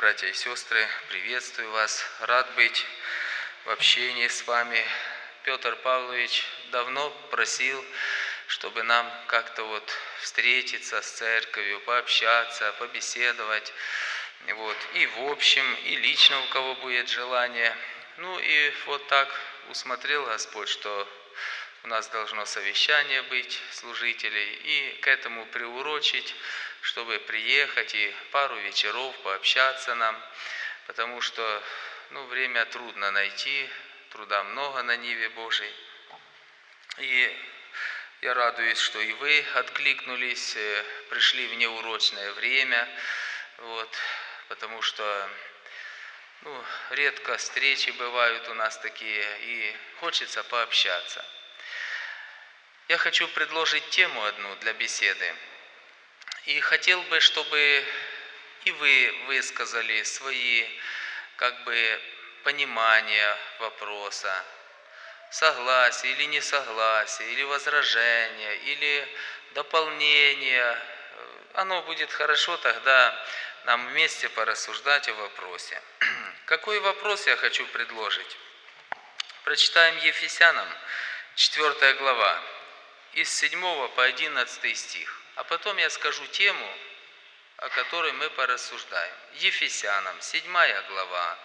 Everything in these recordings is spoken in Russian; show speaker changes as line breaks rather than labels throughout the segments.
братья и сестры, приветствую вас. Рад быть в общении с вами. Петр Павлович давно просил, чтобы нам как-то встретиться с церковью, пообщаться, побеседовать. И в общем, и лично, у кого будет желание. И так усмотрел Господь, что у нас должно совещание быть служителей, и к этому приурочить, чтобы приехать и пару вечеров пообщаться нам, потому что время трудно найти, труда много на ниве Божией. И я радуюсь, что и вы откликнулись, пришли в неурочное время, потому что редко встречи бывают у нас такие, и хочется пообщаться. Я хочу предложить тему одну для беседы. И хотел бы, чтобы и вы высказали свои понимания вопроса, согласие или несогласие, или возражение, или дополнение. Оно будет хорошо тогда нам вместе порассуждать о вопросе. Какой вопрос я хочу предложить? Прочитаем Ефесянам, 4 глава, из 7 по 11 стих. А потом я скажу тему, о которой мы порассуждаем. Ефесянам, 4 глава,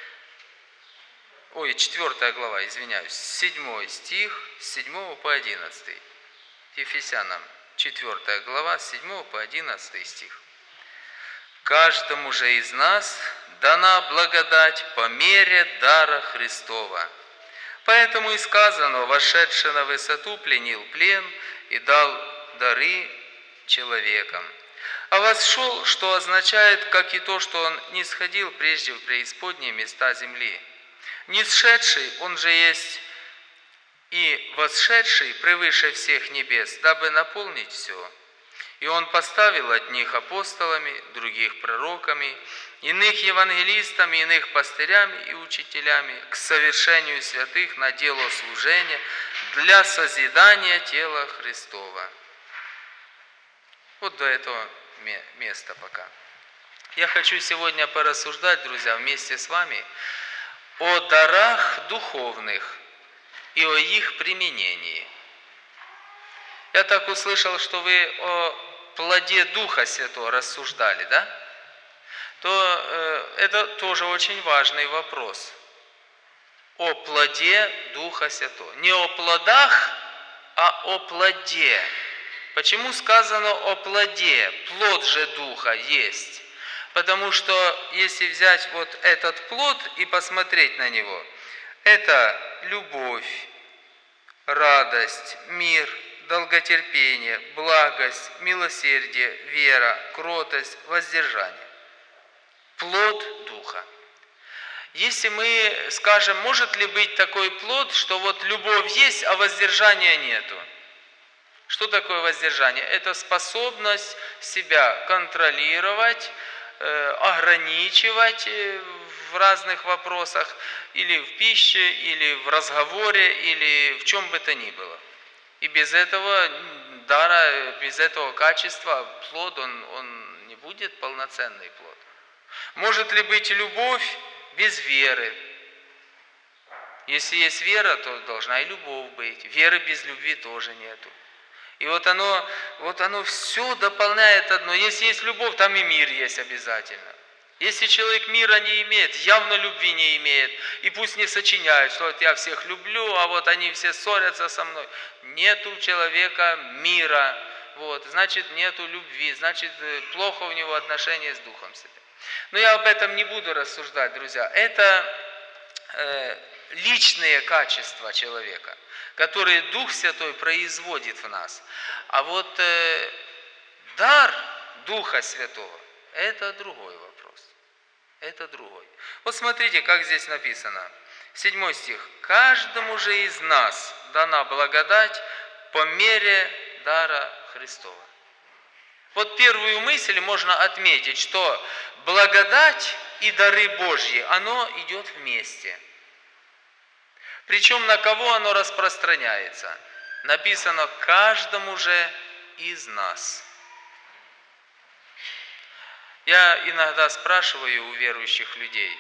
7 стих, с 7 по 11. Ефесянам, 4 глава, с 7 по 11 стих. «Каждому же из нас дана благодать по мере дара Христова. Поэтому и сказано, вошедший на высоту пленил плен и дал дары человекам. А восшел, что означает, как и то, что он не сходил прежде в преисподние места земли. Нисшедший, он же есть и восшедший превыше всех небес, дабы наполнить все. И он поставил одних апостолами, других пророками, иных евангелистами, иных пастырями и учителями к совершению святых на дело служения для созидания тела Христова». До этого места пока. Я хочу сегодня порассуждать, друзья, вместе с вами о дарах духовных и о их применении. Я так услышал, что вы о плоде Духа Святого рассуждали, да? То это тоже очень важный вопрос. О плоде Духа Святого. Не о плодах, а о плоде. Почему сказано о плоде? Плод же Духа есть. Потому что если взять этот плод и посмотреть на него, это любовь, радость, мир, долготерпение, благость, милосердие, вера, кротость, воздержание. Плод Духа. Если мы скажем, может ли быть такой плод, что любовь есть, а воздержания нету? Что такое воздержание? Это способность себя контролировать, ограничивать в разных вопросах, или в пище, или в разговоре, или в чем бы то ни было. И без этого дара, без этого качества плод, он не будет полноценный плод. Может ли быть любовь без веры? Если есть вера, то должна и любовь быть. Веры без любви тоже нету. И оно все дополняет одно. Если есть любовь, там и мир есть обязательно. Если человек мира не имеет, явно любви не имеет, и пусть не сочиняет, что я всех люблю, а они все ссорятся со мной. Нету у человека мира, значит нету любви, значит плохо у него отношения с Духом Святым. Но я об этом не буду рассуждать, друзья. Это личные качества человека, которые Дух Святой производит в нас. А дар Духа Святого – это другой вопрос. Это другой. Смотрите, как здесь написано. 7 стих. «Каждому же из нас дана благодать по мере дара Христова». Первую мысль можно отметить, что благодать и дары Божьи, оно идет вместе. Причем на кого оно распространяется? Написано «каждому же из нас». Я иногда спрашиваю у верующих людей,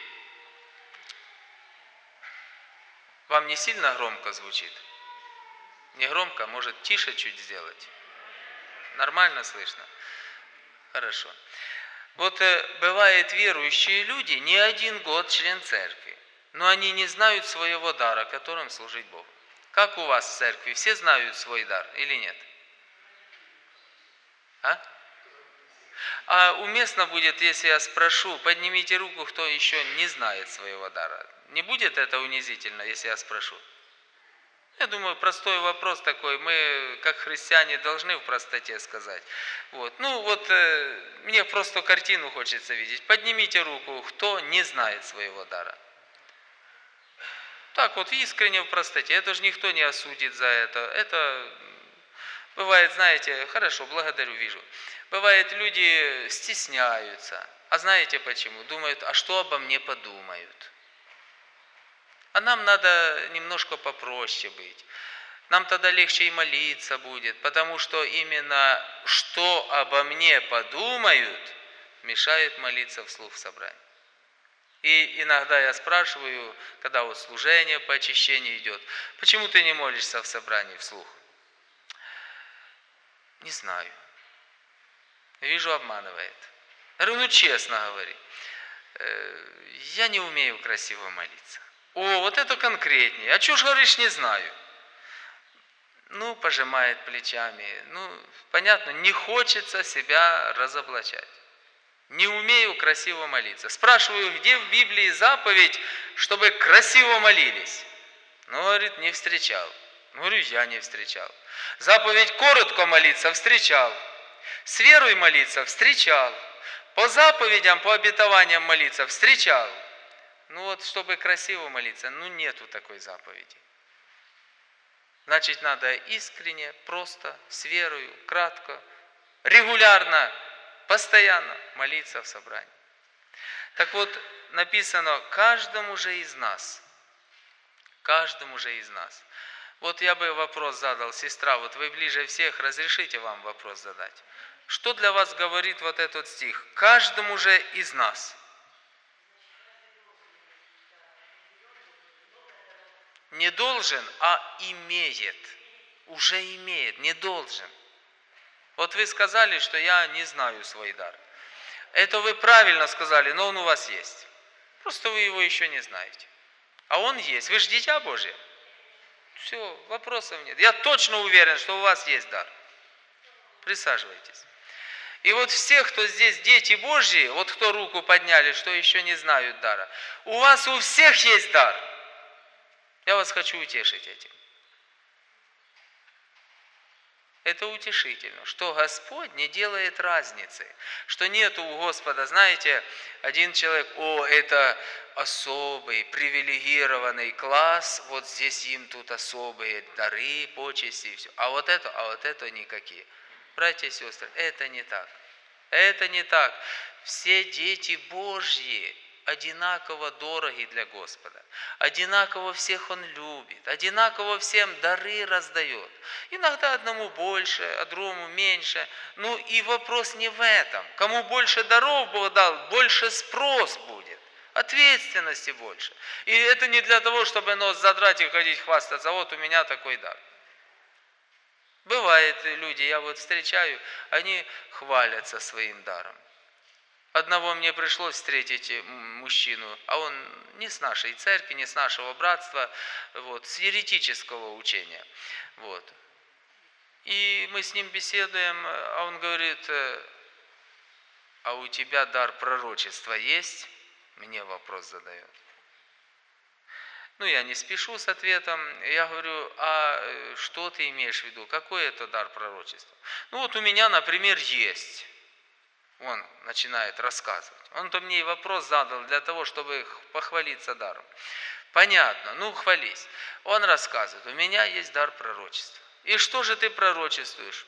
вам не сильно громко звучит? Не громко, может тише чуть сделать? Нормально слышно? Хорошо. Вот бывают верующие люди, не один год член церкви, но они не знают своего дара, которым служить Богу. Как у вас в церкви? Все знают свой дар или нет? А уместно будет, если я спрошу, поднимите руку, кто еще не знает своего дара. Не будет это унизительно, если я спрошу? Я думаю, простой вопрос такой, мы, как христиане, должны в простоте сказать. Мне просто картину хочется видеть. Поднимите руку, кто не знает своего дара. Так вот, искренне в простоте. Это же никто не осудит за это. Это бывает, знаете, хорошо, благодарю, вижу. Бывает, люди стесняются. А знаете почему? Думают, а что обо мне подумают? А нам надо немножко попроще быть. Нам тогда легче и молиться будет, потому что именно что обо мне подумают, мешает молиться вслух в собрании. И иногда я спрашиваю, когда вот служение по очищению идет, почему ты не молишься в собрании вслух? Не знаю. Вижу, обманывает. Я говорю, честно говори, я не умею красиво молиться. О, вот это конкретнее. А чего ж говоришь, не знаю? Пожимает плечами. Понятно, не хочется себя разоблачать. Не умею красиво молиться. Спрашиваю, где в Библии заповедь, чтобы красиво молились? Говорит, не встречал. Говорю, я не встречал. Заповедь коротко молиться встречал. С верой молиться встречал. По заповедям, по обетованиям молиться встречал. Чтобы красиво молиться, нету такой заповеди. Значит, надо искренне, просто, с верою, кратко, регулярно, постоянно молиться в собрании. Так вот, написано, каждому же из нас. Вот я бы вопрос задал, сестра, вот вы ближе всех, разрешите вам вопрос задать. Что для вас говорит вот этот стих? Каждому же из нас. Не должен, а имеет. Уже имеет, не должен. Вот вы сказали, что я не знаю свой дар. Это вы правильно сказали, но он у вас есть. Просто вы его еще не знаете. А он есть. Вы же дитя Божье. Все, вопросов нет. Я точно уверен, что у вас есть дар. Присаживайтесь. И вот всех, кто здесь дети Божьи, вот кто руку подняли, что еще не знают дара, у вас у всех есть дар. Я вас хочу утешить этим. Это утешительно, что Господь не делает разницы, что нету у Господа, знаете, один человек, это особый, привилегированный класс, вот здесь им тут особые дары, почести и все. А вот это никакие. Братья и сестры, это не так. Это не так. Все дети Божьи одинаково дороги для Господа. Одинаково всех Он любит. Одинаково всем дары раздает. Иногда одному больше, а другому меньше. И вопрос не в этом. Кому больше даров Бог дал, больше спрос будет. Ответственности больше. И это не для того, чтобы нос задрать и ходить хвастаться. Вот у меня такой дар. Бывает, люди, я вот встречаю, они хвалятся своим даром. Одного мне пришлось встретить мужчину, а он не с нашей церкви, не с нашего братства, с еретического учения. И мы с ним беседуем, а он говорит, а у тебя дар пророчества есть? Мне вопрос задает. Я не спешу с ответом. Я говорю, а что ты имеешь в виду? Какой это дар пророчества? У меня, например, есть. Он начинает рассказывать. Он-то мне и вопрос задал для того, чтобы похвалиться даром. Понятно, хвались. Он рассказывает, у меня есть дар пророчества. И что же ты пророчествуешь?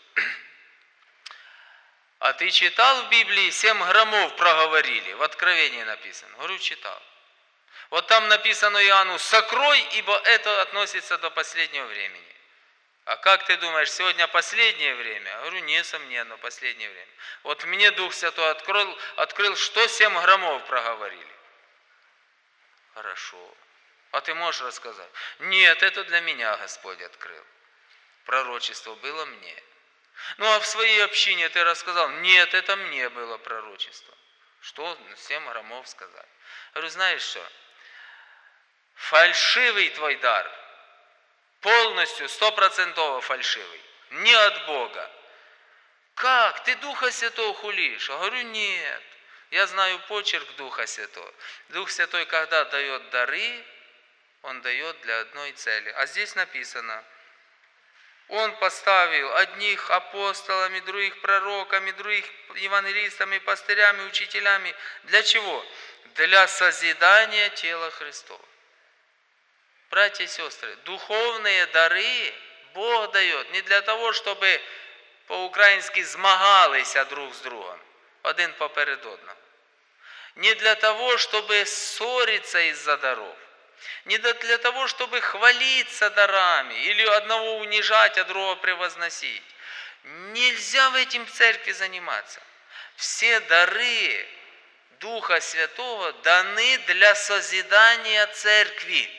А ты читал в Библии 7 громов проговорили? В Откровении написано. Говорю, читал. Вот там написано Иоанну, сокрой, ибо это относится до последнего времени. А как ты думаешь, сегодня последнее время? Я говорю, несомненно, последнее время. Вот мне Дух Святой открыл, что 7 громов проговорили. Хорошо. А ты можешь рассказать? Нет, это для меня Господь открыл. Пророчество было мне. Ну а в своей общине ты рассказал? Нет, это мне было пророчество. Что 7 громов сказать? Я говорю, знаешь что? Фальшивый твой дар. Полностью, 100% фальшивый. Не от Бога. Как? Ты Духа Святого хулишь? Я говорю, нет. Я знаю почерк Духа Святого. Дух Святой, когда дает дары, Он дает для одной цели. А здесь написано, Он поставил одних апостолами, других пророками, других евангелистами, пастырями, учителями. Для чего? Для созидания тела Христова. Братья и сестры, духовные дары Бог дает не для того, чтобы по-українськи змагалися друг з другом, один поперед одного. Не для того, чтобы ссориться из-за даров. Не для того, чтобы хвалиться дарами или одного унижать, а другого превозносить. Нельзя в этим в церкви заниматься. Все дары Духа Святого даны для созидания церкви.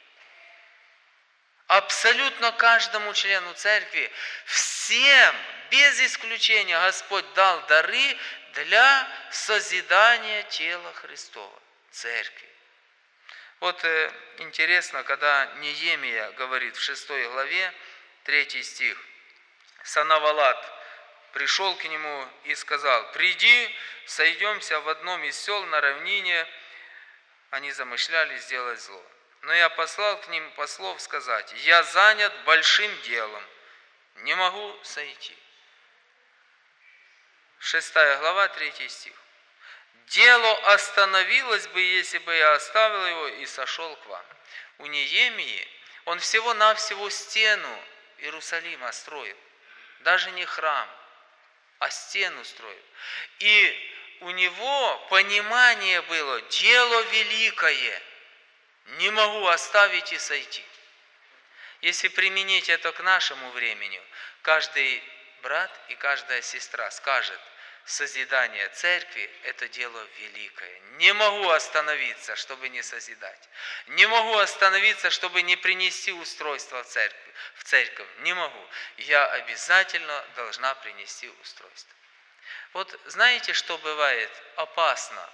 Абсолютно каждому члену церкви, всем, без исключения, Господь дал дары для созидания тела Христова, церкви. Вот интересно, когда Неемия говорит в 6 главе, 3 стих, Санавалат пришел к нему и сказал, приди, сойдемся в одном из сел на равнине, они замышляли сделать зло. Но я послал к ним послов сказать, я занят большим делом, не могу сойти. 6 глава, 3 стих. Дело остановилось бы, если бы я оставил его и сошел к вам. У Неемии он всего-навсего стену Иерусалима строил. Даже не храм, а стену строил. И у него понимание было, дело великое. Не могу оставить и сойти. Если применить это к нашему времени, каждый брат и каждая сестра скажет, созидание церкви – это дело великое. Не могу остановиться, чтобы не созидать. Не могу остановиться, чтобы не принести устройство в церковь. Не могу. Я обязательно должна принести устройство. Вот знаете, что бывает опасно?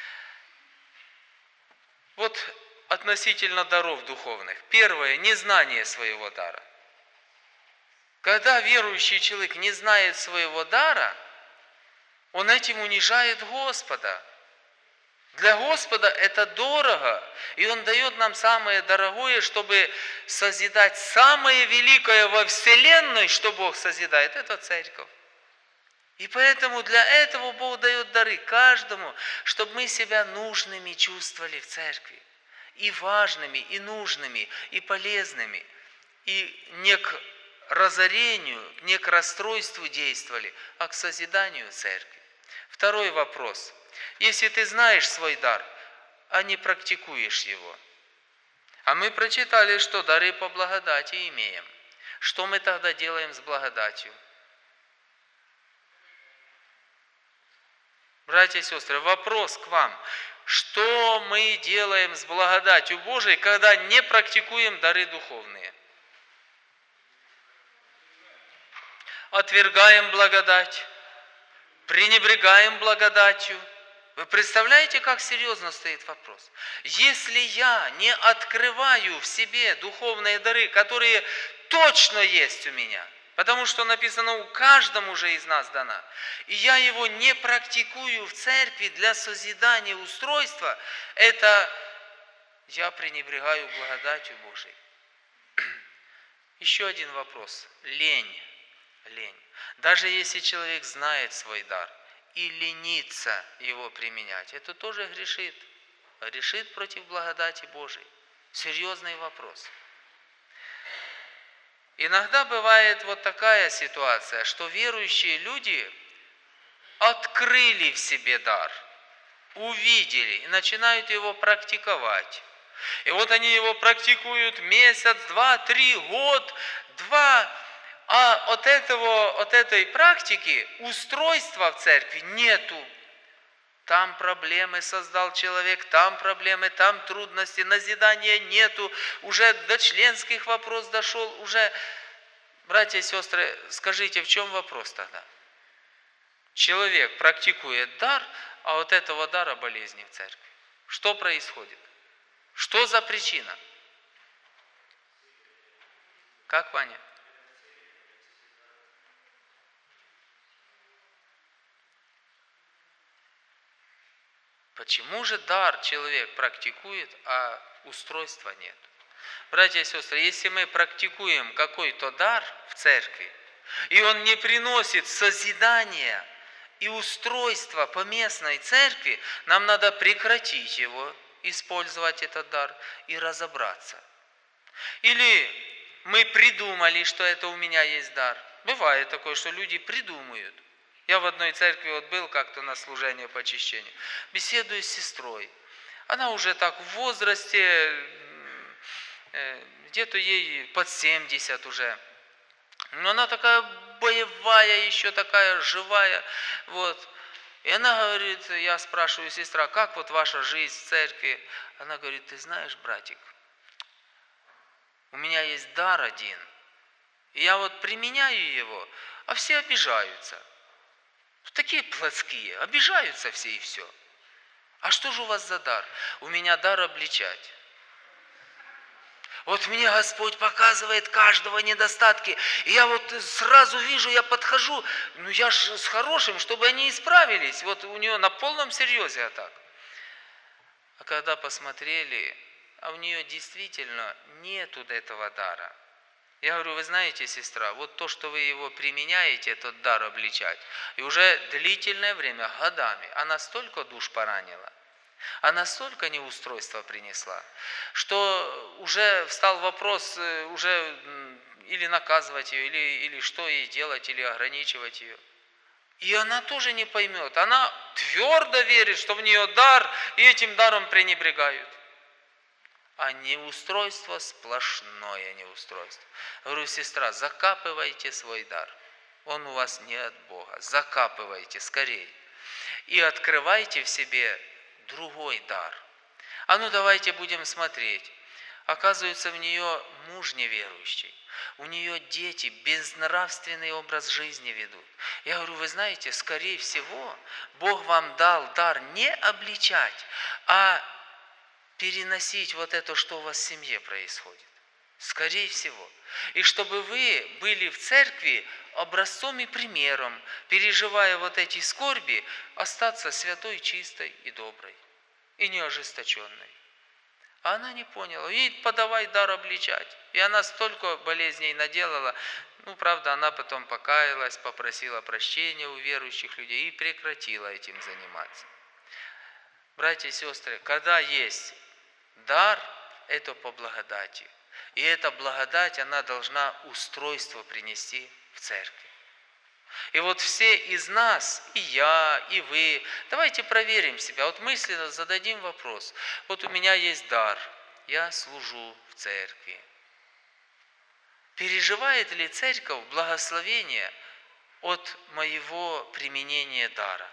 Вот относительно даров духовных. Первое – незнание своего дара. Когда верующий человек не знает своего дара, он этим унижает Господа. Для Господа это дорого, и Он дает нам самое дорогое, чтобы созидать самое великое во вселенной, что Бог созидает, это церковь. И поэтому для этого Бог дает дары каждому, чтобы мы себя нужными чувствовали в церкви. И важными, и нужными, и полезными. И не к разорению, не к расстройству действовали, а к созиданию церкви. Второй вопрос. Если ты знаешь свой дар, а не практикуешь его. А мы прочитали, что дары по благодати имеем. Что мы тогда делаем с благодатью? Братья и сестры, вопрос к вам. Что мы делаем с благодатью Божией, когда не практикуем дары духовные? Отвергаем благодать, пренебрегаем благодатью. Вы представляете, как серьезно стоит вопрос? Если я не открываю в себе духовные дары, которые точно есть у меня, потому что написано, у каждому же из нас дана. И я его не практикую в церкви для созидания устройства, это я пренебрегаю благодатью Божией. Еще один вопрос. Лень. Даже если человек знает свой дар и ленится его применять, это тоже грешит. Грешит против благодати Божией. Серьезный вопрос. Иногда бывает вот такая ситуация, что верующие люди открыли в себе дар, увидели и начинают его практиковать. И вот они его практикуют месяц, 2, 3, год, 2. А от этой практики устройства в церкви нету. Там проблемы создал человек, там проблемы, там трудности, назидания нету. Уже до членских вопросов дошел, уже... Братья и сестры, скажите, в чем вопрос тогда? Человек практикует дар, а от этого дара болезни в церкви. Что происходит? Что за причина? Как, Ваня? Почему же дар человек практикует, а устройства нет? Братья и сестры, если мы практикуем какой-то дар в церкви, и он не приносит созидания и устройства поместной церкви, нам надо прекратить его, использовать этот дар и разобраться. Или мы придумали, что это у меня есть дар. Бывает такое, что люди придумают. Я в одной церкви вот был как-то на служении по очищению. Беседую с сестрой. Она уже так в возрасте, где-то ей под 70 уже. Но она такая боевая, еще такая живая. Вот. И она говорит, я спрашиваю, сестра, как вот ваша жизнь в церкви? Она говорит, ты знаешь, братик, у меня есть дар один. И я вот применяю его, а все обижаются. Такие плотские, обижаются все и все. А что же у вас за дар? У меня дар обличать. Вот мне Господь показывает каждого недостатки. И я вот сразу вижу, я подхожу, ну я ж с хорошим, чтобы они исправились. Вот у нее на полном серьезе так. А когда посмотрели, а у нее действительно нету этого дара. Я говорю, вы знаете, сестра, вот то, что вы его применяете, этот дар обличать, и уже длительное время, годами, она столько душ поранила, она столько неустройства принесла, что уже встал вопрос уже или наказывать ее, или что ей делать, или ограничивать ее. И она тоже не поймет, она твердо верит, что в нее дар, и этим даром пренебрегают. А неустройство, сплошное неустройство. Говорю, сестра, закапывайте свой дар. Он у вас не от Бога. Закапывайте скорее. И открывайте в себе другой дар. А ну давайте будем смотреть. Оказывается, в нее муж неверующий. У нее дети безнравственный образ жизни ведут. Я говорю, вы знаете, скорее всего, Бог вам дал дар не обличать, а переносить вот это, что у вас в семье происходит. Скорее всего. И чтобы вы были в церкви образцом и примером, переживая вот эти скорби, остаться святой, чистой и доброй, и неожесточенной. А она не поняла. Ей подавай дар обличать. И она столько болезней наделала. Ну, правда, она потом покаялась, попросила прощения у верующих людей и прекратила этим заниматься. Братья и сестры, когда есть дар – это по благодати. И эта благодать, она должна устройство принести в церкви. И вот все из нас, и я, и вы, давайте проверим себя. Вот мысленно зададим вопрос. Вот у меня есть дар, я служу в церкви. Переживает ли церковь благословение от моего применения дара?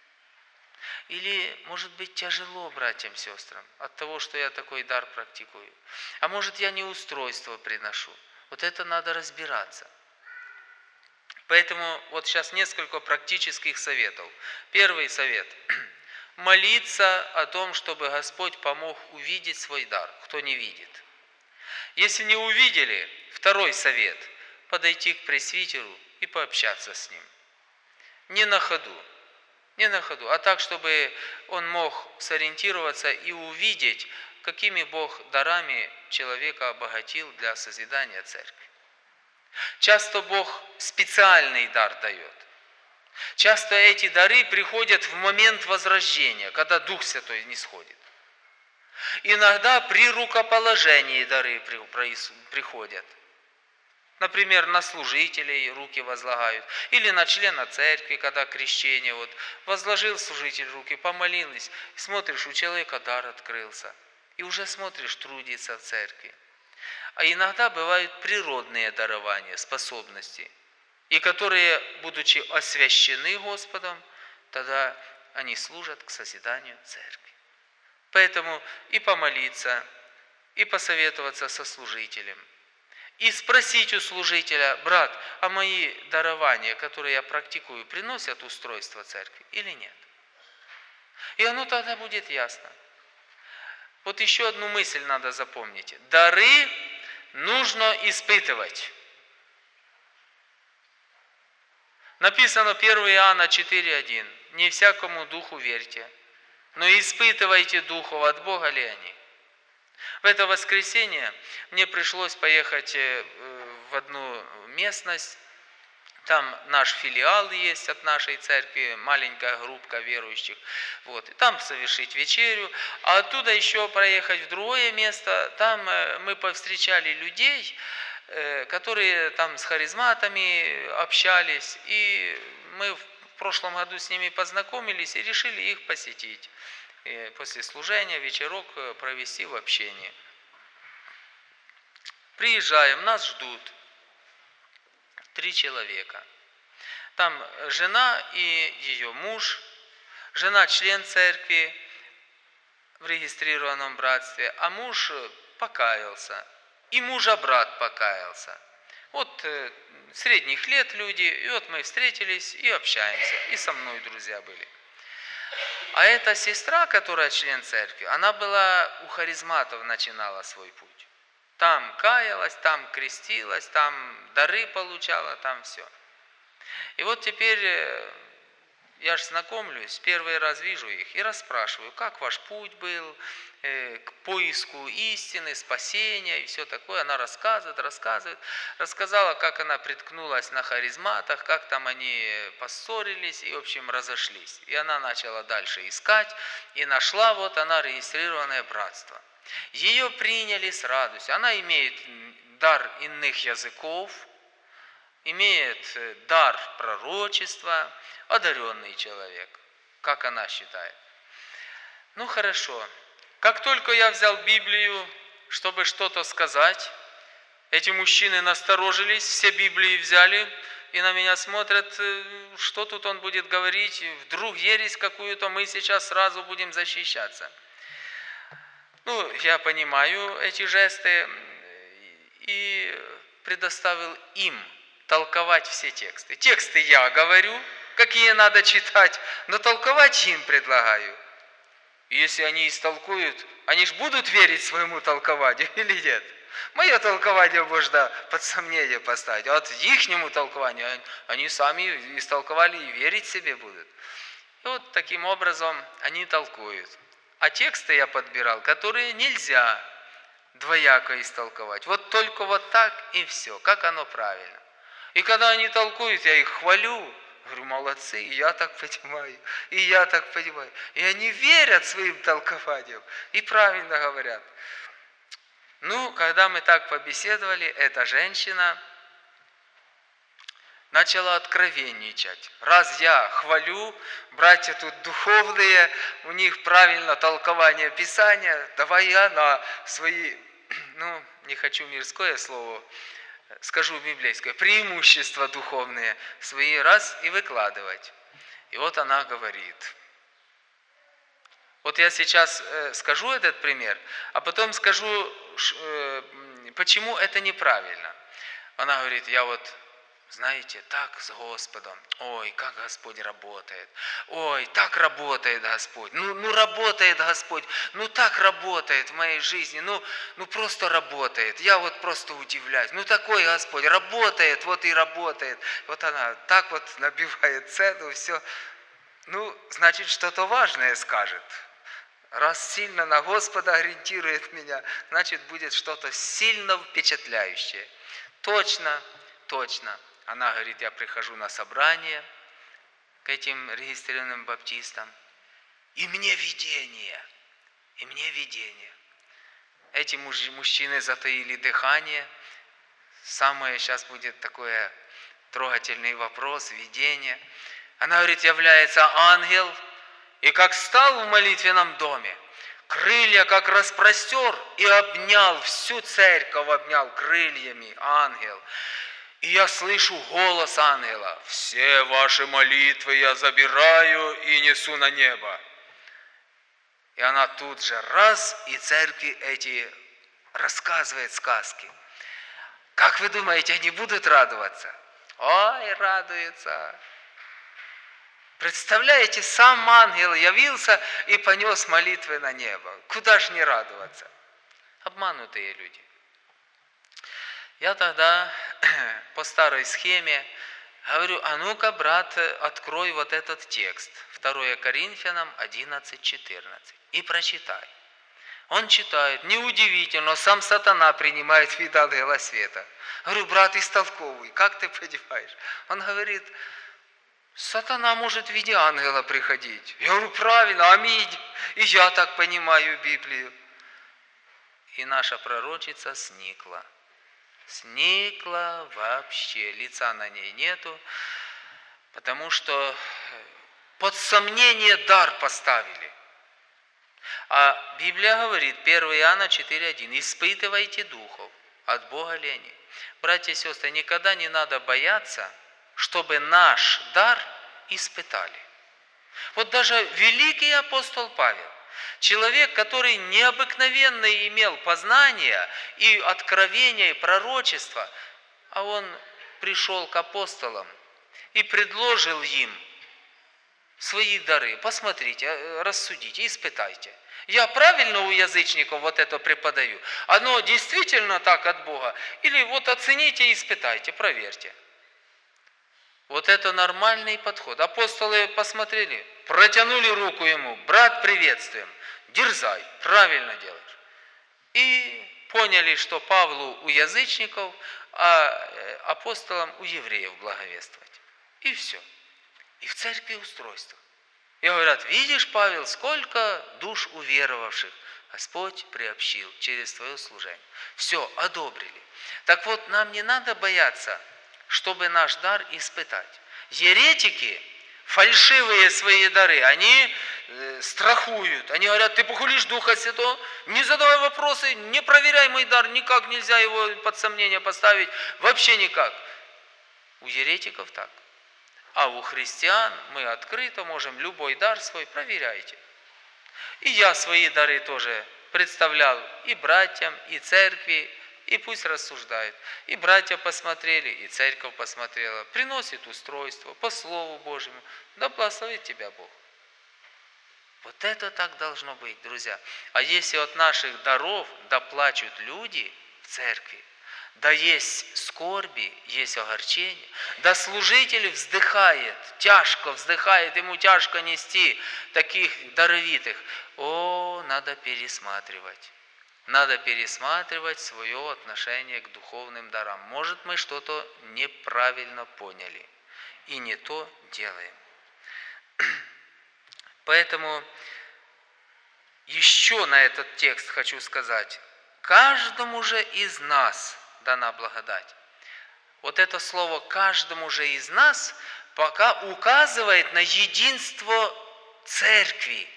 Или, может быть, тяжело братьям, сестрам от того, что я такой дар практикую. А может, я неустройство приношу. Вот это надо разбираться. Поэтому вот сейчас несколько практических советов. Первый совет. Молиться о том, чтобы Господь помог увидеть свой дар, кто не видит. Если не увидели, второй совет. Подойти к пресвитеру и пообщаться с ним. Не на ходу. Не на ходу, а так, чтобы он мог сориентироваться и увидеть, какими Бог дарами человека обогатил для созидания церкви. Часто Бог специальный дар дает. Часто эти дары приходят в момент возрождения, когда Дух Святой нисходит. Иногда при рукоположении дары приходят. Например, на служителей руки возлагают. Или на члена церкви, когда крещение. Вот, возложил служитель руки, помолились. Смотришь, у человека дар открылся. и уже смотришь, трудится в церкви. А иногда бывают природные дарования, способности, и которые, будучи освящены Господом, тогда они служат к созиданию церкви. Поэтому и помолиться, и посоветоваться со служителем, и спросить у служителя: брат, а мои дарования, которые я практикую, приносят устройство церкви или нет? И оно тогда будет ясно. Вот еще одну мысль надо запомнить. Дары нужно испытывать. Написано 1 Иоанна 4:1. Не всякому духу верьте, но испытывайте духов, от Бога ли они. В это воскресенье мне пришлось поехать в одну местность. Там наш филиал есть от нашей церкви, маленькая группка верующих. Вот. И там совершить вечерю. А оттуда еще проехать в другое место. Там мы повстречали людей, которые там с харизматами общались. И мы в прошлом году с ними познакомились и решили их посетить. И после служения вечерок провести в общении. Приезжаем, нас ждут 3 человека. Там жена и ее муж. Жена член церкви в регистрированном братстве, а муж покаялся. И мужа-брат покаялся. Вот средних лет люди, и вот мы встретились и общаемся. И со мной друзья были. А эта сестра, которая член церкви, она была у харизматов, начинала свой путь. Там каялась, там крестилась, там дары получала, там все. И вот теперь я же знакомлюсь, первый раз вижу их и расспрашиваю, как ваш путь был к поиску истины, спасения и все такое. Она рассказывает. Рассказала, как она приткнулась на харизматах, как там они поссорились и, в общем, разошлись. И она начала дальше искать и нашла, вот она, регистрированное братство. Ее приняли с радостью. Она имеет дар иных языков, имеет дар пророчества, одаренный человек, как она считает. Ну хорошо. Как только я взял Библию, чтобы что-то сказать, эти мужчины насторожились, все Библии взяли и на меня смотрят, что тут он будет говорить, вдруг ересь какую-то, мы сейчас сразу будем защищаться. Ну, я понимаю эти жесты и предоставил им толковать все тексты. Тексты я говорю, какие надо читать, но толковать им предлагаю. Если они истолкуют, они ж будут верить своему толкованию или нет? Мое толкование можно под сомнение поставить, а вот ихнему толкованию они сами истолковали и верить себе будут. И вот таким образом они толкуют. А тексты я подбирал, которые нельзя двояко истолковать. Вот только вот так и все, как оно правильно. И когда они толкуют, я их хвалю. Говорю, молодцы, и я так понимаю, и я так понимаю. И они верят своим толкованиям и правильно говорят. Ну, когда мы так побеседовали, эта женщина начала откровенничать. Раз я хвалю, братья тут духовные, у них правильно толкование Писания, давай и она свои, ну, не хочу мирское слово, скажу библейское, преимущества духовные свои раз и выкладывать. И вот она говорит. Вот я сейчас скажу этот пример, а потом скажу, почему это неправильно. Она говорит, я вот, знаете, так с Господом, ой, как Господь работает, ой, так работает Господь, ну работает Господь, ну так работает в моей жизни, ну просто работает, я вот просто удивляюсь, ну такой Господь, работает, вот и работает. Вот она так вот набивает цену, все, ну, значит, что-то важное скажет. Раз сильно на Господа ориентирует меня, значит, будет что-то сильно впечатляющее. Точно. Она говорит, я прихожу на собрание к этим регистрированным баптистам, и мне видение. Эти мужчины затаили дыхание. Самое сейчас будет такое трогательный вопрос, видение. Она говорит, является ангел, и как стал в молитвенном доме, крылья как распростер и обнял, всю церковь обнял крыльями ангел. И я слышу голос ангела: «Все ваши молитвы я забираю и несу на небо». И она тут же раз, и церкви эти рассказывает сказки. Как вы думаете, они будут радоваться? Ой, радуются. Представляете, сам ангел явился и понес молитвы на небо. Куда ж не радоваться? Обманутые люди. Я тогда по старой схеме говорю: а ну-ка, брат, открой вот этот текст. 2 Коринфянам 11:14. И прочитай. Он читает, неудивительно, сам сатана принимает вид ангела света. Говорю: брат, истолковывай, как ты понимаешь? Он говорит: сатана может в виде ангела приходить. Я говорю: правильно, аминь. И я так понимаю Библию. И наша пророчица сникла. Сникла вообще, лица на ней нету, потому что под сомнение дар поставили. А Библия говорит, 1 Иоанна 4:1, испытывайте духов, от Бога ли они. Братья и сестры, никогда не надо бояться, чтобы наш дар испытали. Вот даже великий апостол Павел, человек, который необыкновенно имел познание и откровение, и пророчество, а он пришел к апостолам и предложил им свои дары. Посмотрите, рассудите, испытайте. Я правильно у язычников вот это преподаю? Оно действительно так от Бога? Или вот оцените и испытайте, проверьте. Вот это нормальный подход. Апостолы посмотрели, протянули руку ему: брат, приветствуем, дерзай, правильно делаешь. И поняли, что Павлу у язычников, а апостолам у евреев благовествовать. И все. И в церкви устройство. И говорят: видишь, Павел, сколько душ уверовавших Господь приобщил через твое служение. Все, одобрили. Так вот, нам не надо бояться, чтобы наш дар испытать. Еретики, фальшивые свои дары, они страхуют. Они говорят: ты похулишь Духа Святого, не задавай вопросы, не проверяй мой дар, никак нельзя его под сомнение поставить, вообще никак. У еретиков так. А у христиан мы открыто можем любой дар свой, проверяйте. И я свои дары тоже представлял и братьям, и церкви, и пусть рассуждают. И братья посмотрели, и церковь посмотрела. Приносит устройство по Слову Божьему. Да благословит тебя Бог. Вот это так должно быть, друзья. А если от наших даров доплачут люди в церкви, да есть скорби, есть огорчение, да служитель вздыхает, тяжко вздыхает, ему тяжко нести таких даровитых. О, надо пересматривать. Надо пересматривать свое отношение к духовным дарам. Может, мы что-то неправильно поняли и не то делаем. Поэтому еще на этот текст хочу сказать. Каждому же из нас дана благодать. Вот это слово «каждому же из нас» пока указывает на единство церкви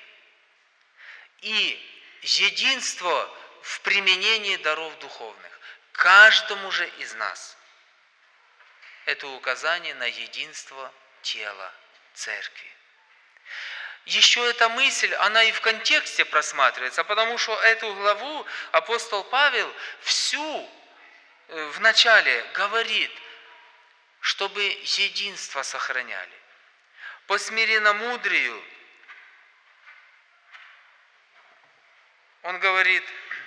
и единство в применении даров духовных. Каждому же из нас. Это указание на единство тела церкви. Еще эта мысль, она и в контексте просматривается, потому что эту главу апостол Павел всю в начале говорит, чтобы единство сохраняли. По смиренномудрию он говорит: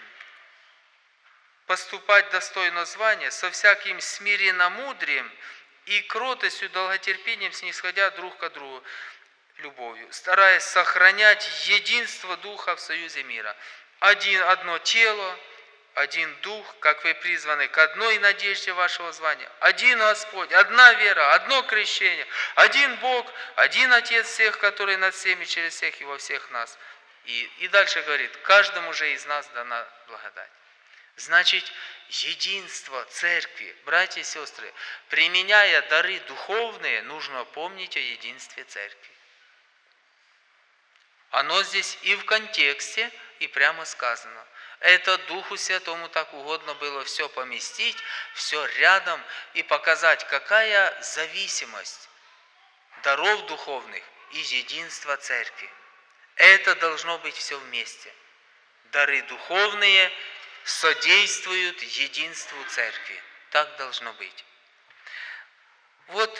поступать достойно звания, со всяким смиренномудрием и кротостью, долготерпением, снисходя друг к другу любовью, стараясь сохранять единство Духа в союзе мира. Одно тело, один Дух, как вы призваны к одной надежде вашего звания. Один Господь, одна вера, одно крещение, один Бог, один Отец всех, который над всеми, через всех и во всех нас. И дальше говорит: каждому же из нас дана благодать. Значит, единство церкви, братья и сестры, применяя дары духовные, нужно помнить о единстве церкви. Оно здесь и в контексте, и прямо сказано. Это Духу Святому так угодно было все поместить, все рядом и показать, какая зависимость даров духовных и единства Церкви. Это должно быть все вместе. Дары духовные содействуют единству Церкви. Так должно быть. Вот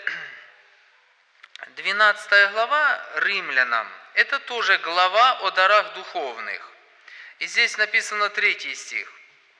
12 глава Римлянам, это тоже глава о дарах духовных. И здесь написано 3 стих,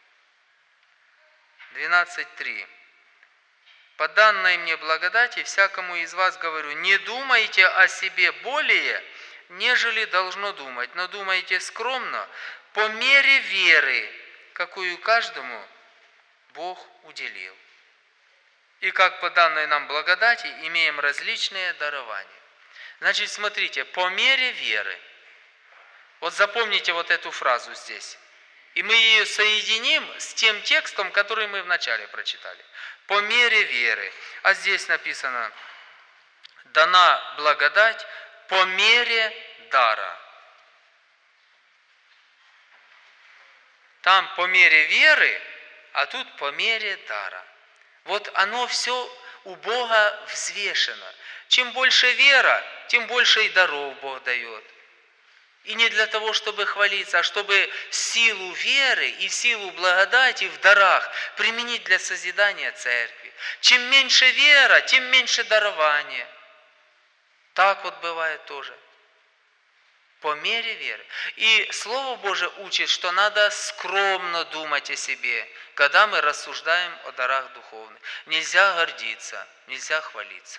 12:3. «По данной мне благодати всякому из вас говорю, не думайте о себе более, нежели должно думать, но думайте скромно, по мере веры, какую каждому Бог уделил. И как по данной нам благодати имеем различные дарования». Значит, смотрите, по мере веры. Вот запомните вот эту фразу здесь. И мы ее соединим с тем текстом, который мы вначале прочитали. По мере веры. А здесь написано, дана благодать по мере дара. Там по мере веры, а тут по мере дара. Вот оно все у Бога взвешено. Чем больше вера, тем больше и даров Бог дает. И не для того, чтобы хвалиться, а чтобы силу веры и силу благодати в дарах применить для созидания Церкви. Чем меньше вера, тем меньше дарования. Так вот бывает тоже. По мере веры. И Слово Божие учит, что надо скромно думать о себе, когда мы рассуждаем о дарах духовных. Нельзя гордиться, нельзя хвалиться.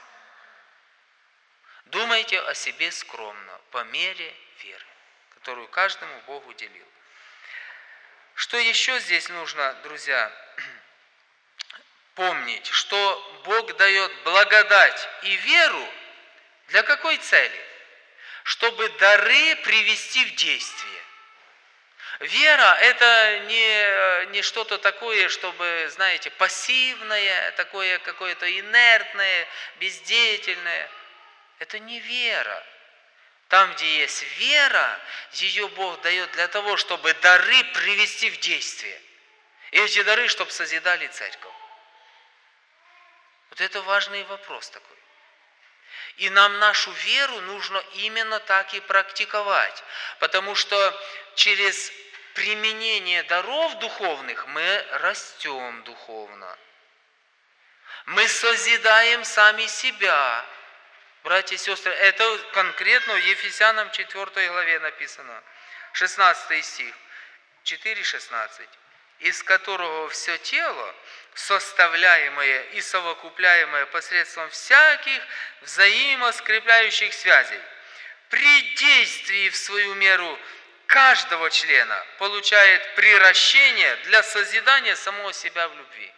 Думайте о себе скромно, по мере веры, которую каждому Бог уделил. Что еще здесь нужно, друзья, помнить, что Бог дает благодать и веру для какой цели? Чтобы дары привести в действие. Вера – это не что-то такое, чтобы, знаете, пассивное, такое какое-то инертное, бездеятельное. Это не вера. Там, где есть вера, ее Бог дает для того, чтобы дары привести в действие. И эти дары, чтобы созидали церковь. Вот это важный вопрос такой. И нам нашу веру нужно именно так и практиковать, потому что через применение даров духовных мы растем духовно. Мы созидаем сами себя. Братья и сестры, это конкретно в Ефесянам 4 главе написано, 16 стих, 4:16. «Из которого все тело, составляемое и совокупляемое посредством всяких взаимоскрепляющих связей, при действии в свою меру каждого члена получает приращение для созидания самого себя в любви».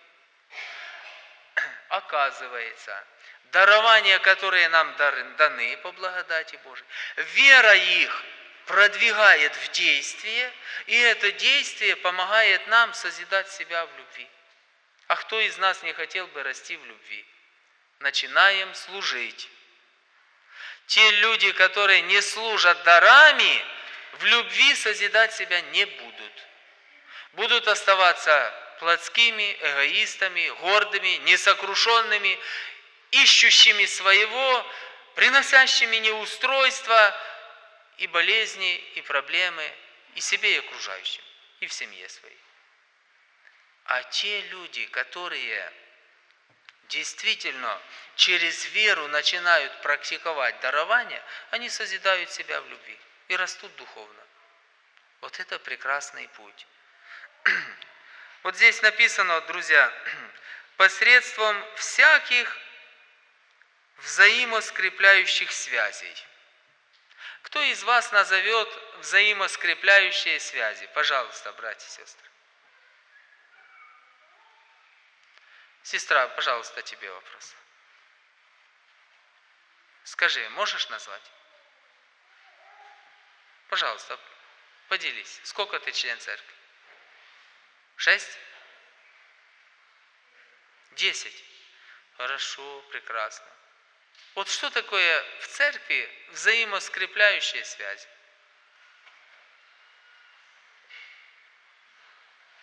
Оказывается, дарования, которые нам даны по благодати Божией, вера их продвигает в действие, и это действие помогает нам созидать себя в любви. А кто из нас не хотел бы расти в любви? Начинаем служить. Те люди, которые не служат дарами, в любви созидать себя не будут. Будут оставаться плотскими, эгоистами, гордыми, несокрушенными, ищущими своего, приносящими неустройства и болезни, и проблемы и себе, и окружающим, и в семье своей. А те люди, которые действительно через веру начинают практиковать дарования, они созидают себя в любви и растут духовно. Вот это прекрасный путь. Вот здесь написано, друзья, посредством всяких взаимоскрепляющих связей. Кто из вас назовет взаимоскрепляющие связи? Пожалуйста, братья и сестры. Сестра, пожалуйста, тебе вопрос. Скажи, можешь назвать? Пожалуйста, поделись. Сколько ты член церкви? 6? 10? Хорошо, прекрасно. Вот что такое в церкви взаимоскрепляющие связи?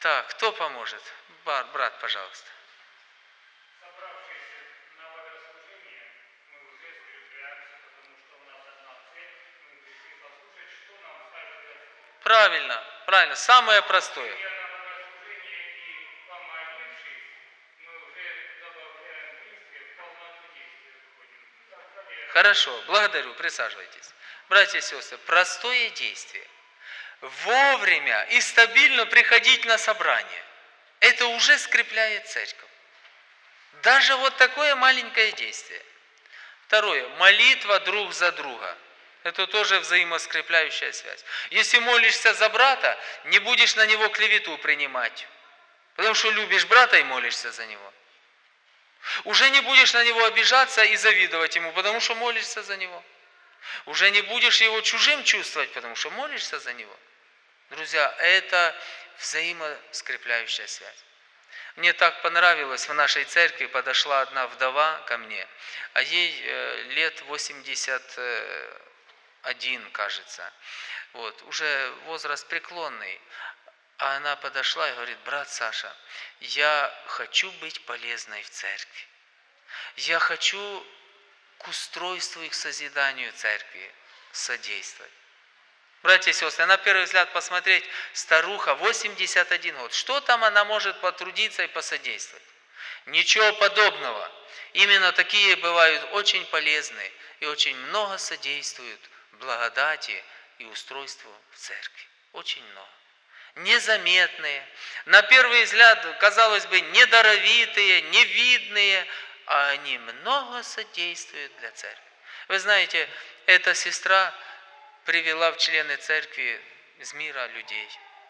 Так, кто поможет? Брат, пожалуйста.
Собравшись на богослужение, мы уже скрепляемся, потому что у нас одна цель, мы пришли послушать, что нам скажет Господь.
Правильно, самое простое.
Я на богослужение и помолившись, мы уже добавляем действие, в полноту действия входим.
Хорошо, благодарю, присаживайтесь. Братья и сестры, простое действие. Вовремя и стабильно приходить на собрание. Это уже скрепляет церковь. Даже вот такое маленькое действие. Второе. Молитва друг за друга. Это тоже взаимоскрепляющая связь. Если молишься за брата, не будешь на него клевету принимать. Потому что любишь брата и молишься за него. Уже не будешь на него обижаться и завидовать ему, потому что молишься за него. Уже не будешь его чужим чувствовать, потому что молишься за него. Друзья, это взаимоскрепляющая связь. Мне так понравилось, в нашей церкви подошла одна вдова ко мне, а ей лет 81, кажется. Вот, уже возраст преклонный. А она подошла и говорит: брат Саша, я хочу быть полезной в церкви. Я хочу к устройству и к созиданию церкви содействовать. Братья и сестры, на первый взгляд посмотреть, старуха, 81 год. Что там она может потрудиться и посодействовать? Ничего подобного. Именно такие бывают очень полезные и очень много содействуют благодати и устройству в церкви. Очень много. Незаметные, на первый взгляд, казалось бы, недоровитые, невидные, а они много содействуют для церкви. Вы знаете, эта сестра привела в члены церкви из мира людей.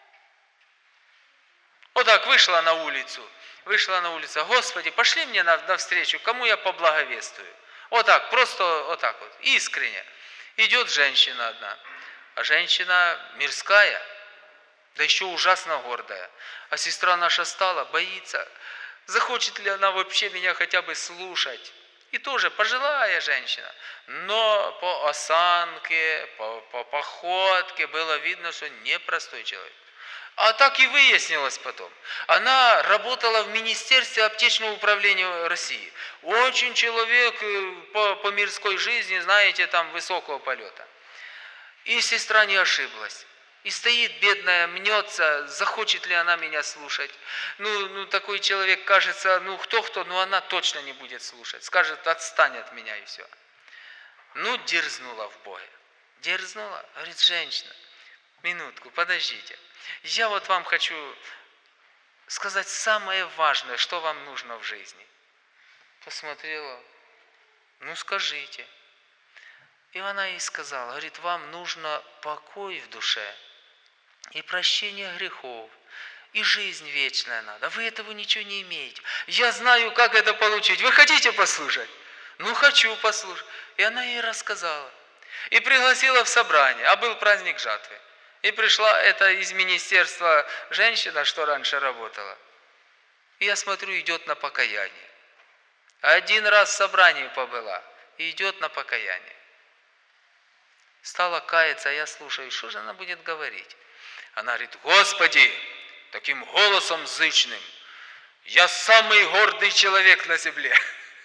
Вот так вышла на улицу. Господи, пошли мне навстречу, кому я поблаговествую. Вот так, просто вот так вот, искренне. Идет женщина одна, а женщина мирская, да еще ужасно гордая. А сестра наша стала, боится, захочет ли она вообще меня хотя бы слушать. И тоже пожилая женщина, но по осанке, по походке было видно, что непростой человек. А так и выяснилось потом. Она работала в Министерстве аптечного управления России. Очень человек по мирской жизни, знаете, там высокого полета. И сестра не ошиблась. И стоит бедная, мнется, захочет ли она меня слушать. Ну такой человек, кажется, кто, но она точно не будет слушать. Скажет: отстань от меня, и все. Дерзнула в Боге. Дерзнула. Говорит: женщина, минутку, подождите. Я вот вам хочу сказать самое важное, что вам нужно в жизни. Посмотрела: скажите. И она ей сказала, говорит: вам нужно покой в душе, и прощение грехов, и жизнь вечная надо. Вы этого ничего не имеете. Я знаю, как это получить. Вы хотите послушать? Хочу послушать. И она ей рассказала. И пригласила в собрание, а был праздник жатвы. И пришла это из министерства женщина, что раньше работала. И я смотрю, идет на покаяние. Один раз в собрании побыла, и идет на покаяние. Стала каяться, а я слушаю, что же она будет говорить? Она говорит: Господи, таким голосом зычным, я самый гордый человек на земле.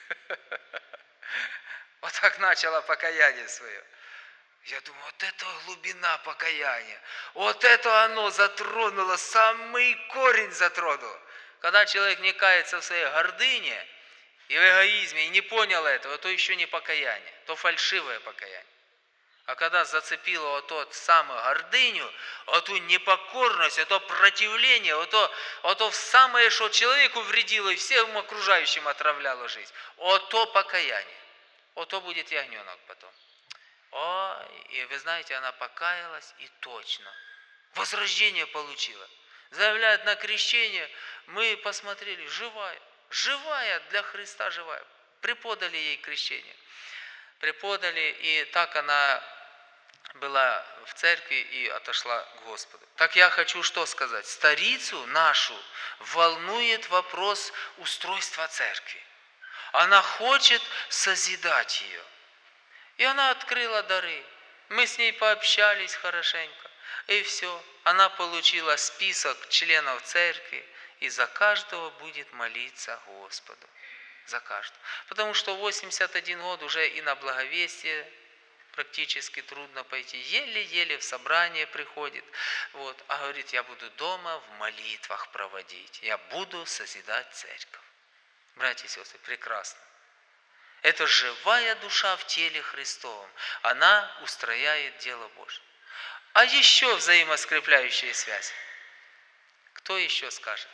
Вот так начала покаяние свое. Я думаю, вот это глубина покаяния. Вот это оно затронуло, самый корень затронуло. Когда человек не кается в своей гордыне и в эгоизме, и не понял этого, то еще не покаяние, то фальшивое покаяние. А когда зацепило вот тот самую гордыню, вот ту непокорность, вот то противление, вот то самое, что человеку вредило и всем окружающим отравляло жизнь, вот то покаяние, вот то будет ягненок потом. И вы знаете, она покаялась и точно. Возрождение получила. Заявляет на крещение, мы посмотрели, живая для Христа живая. Преподали ей крещение. Преподали, и так она была в церкви и отошла к Господу. Так я хочу что сказать? Старицу нашу волнует вопрос устройства церкви. Она хочет созидать ее. И она открыла дары. Мы с ней пообщались хорошенько. И все. Она получила список членов церкви, и за каждого будет молиться Господу. За каждого. Потому что 81 год уже и на благовестие практически трудно пойти. Еле-еле в собрание приходит. Вот, а говорит, я буду дома в молитвах проводить. Я буду созидать церковь. Братья и сестры, прекрасно. Это живая душа в теле Христовом. Она устрояет дело Божье. А еще взаимоскрепляющая связь. Кто еще скажет?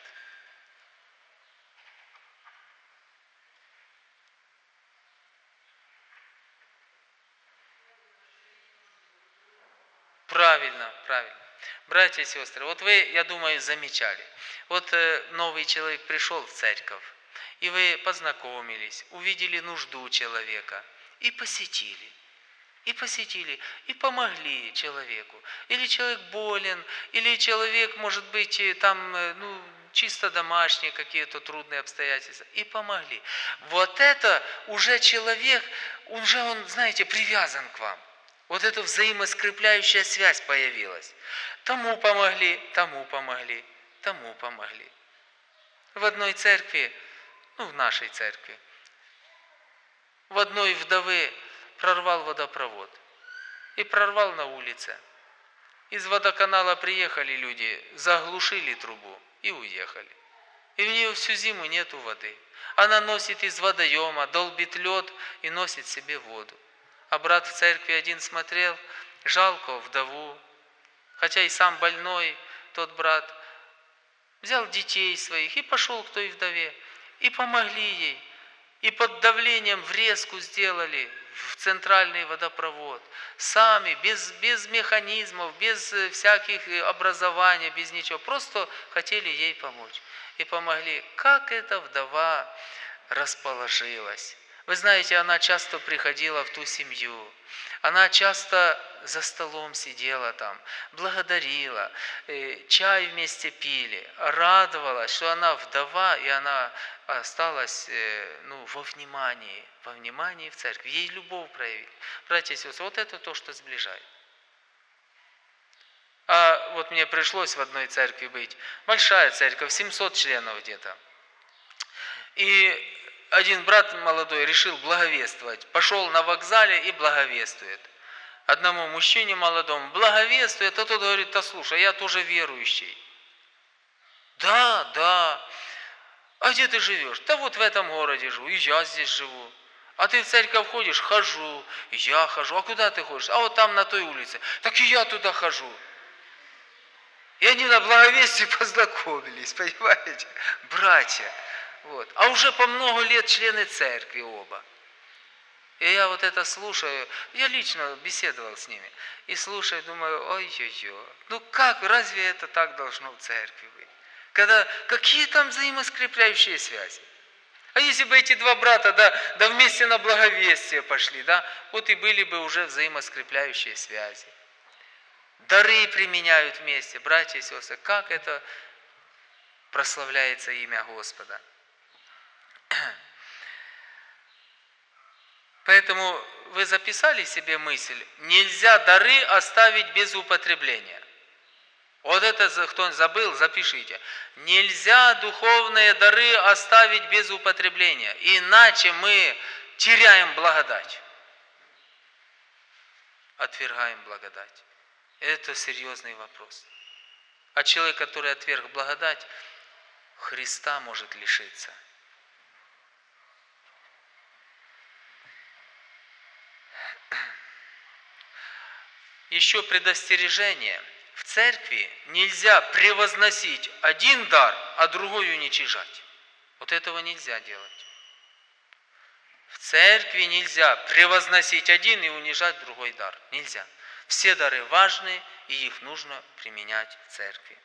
Правильно, правильно. Братья и сестры, вот вы, я думаю, замечали. Вот новый человек пришел в церковь, и вы познакомились, увидели нужду человека и посетили. И помогли человеку. Или человек болен, или человек, может быть, там, чисто домашние какие-то трудные обстоятельства. И помогли. Вот это уже человек, уже он, знаете, привязан к вам. Вот эта взаимоскрепляющая связь появилась. Тому помогли, тому помогли, тому помогли. В одной церкви, в нашей церкви, в одной вдовы прорвал водопровод. И прорвал на улице. Из водоканала приехали люди, заглушили трубу и уехали. И у нее всю зиму нету воды. Она носит из водоема, долбит лед и носит себе воду. А брат в церкви один смотрел, жалко вдову, хотя и сам больной, тот брат, взял детей своих и пошел к той вдове, и помогли ей, и под давлением врезку сделали в центральный водопровод, сами, без механизмов, без всяких образований, без ничего, просто хотели ей помочь. И помогли. Как эта вдова расположилась. Вы знаете, она часто приходила в ту семью, она часто за столом сидела там, благодарила, чай вместе пили, радовалась, что она вдова, и она осталась во внимании в церкви. Ей любовь проявить. Братья и сестры, вот это то, что сближает. А вот мне пришлось в одной церкви быть, большая церковь, 700 членов где-то. И один брат молодой решил благовествовать. Пошел на вокзале и благовествует. Одному мужчине молодому благовествует, а тот говорит, да слушай, я тоже верующий. Да. А где ты живешь? Да вот в этом городе живу, и я здесь живу. А ты в церковь ходишь? Хожу. И я хожу. А куда ты ходишь? А вот там на той улице. Так и я туда хожу. И они на благовестии познакомились, понимаете? Братья. Вот. А уже по много лет члены церкви оба. И я вот это слушаю, я лично беседовал с ними, и слушаю, думаю, ой-ой-ой, как, разве это так должно в церкви быть? Какие там взаимоскрепляющие связи? А если бы эти два брата, да вместе на благовестие пошли, да, вот и были бы уже взаимоскрепляющие связи. Дары применяют вместе, братья и сестры, как это прославляется имя Господа. Поэтому вы записали себе мысль, нельзя дары оставить без употребления. Вот это, кто забыл, запишите. Нельзя духовные дары оставить без употребления, иначе мы теряем благодать. Отвергаем благодать. Это серьезный вопрос. А человек, который отверг благодать, Христа может лишиться. Еще предостережение. В церкви нельзя превозносить один дар, а другой уничижать. Вот этого нельзя делать. В церкви нельзя превозносить один и унижать другой дар. Нельзя. Все дары важны, и их нужно применять в церкви.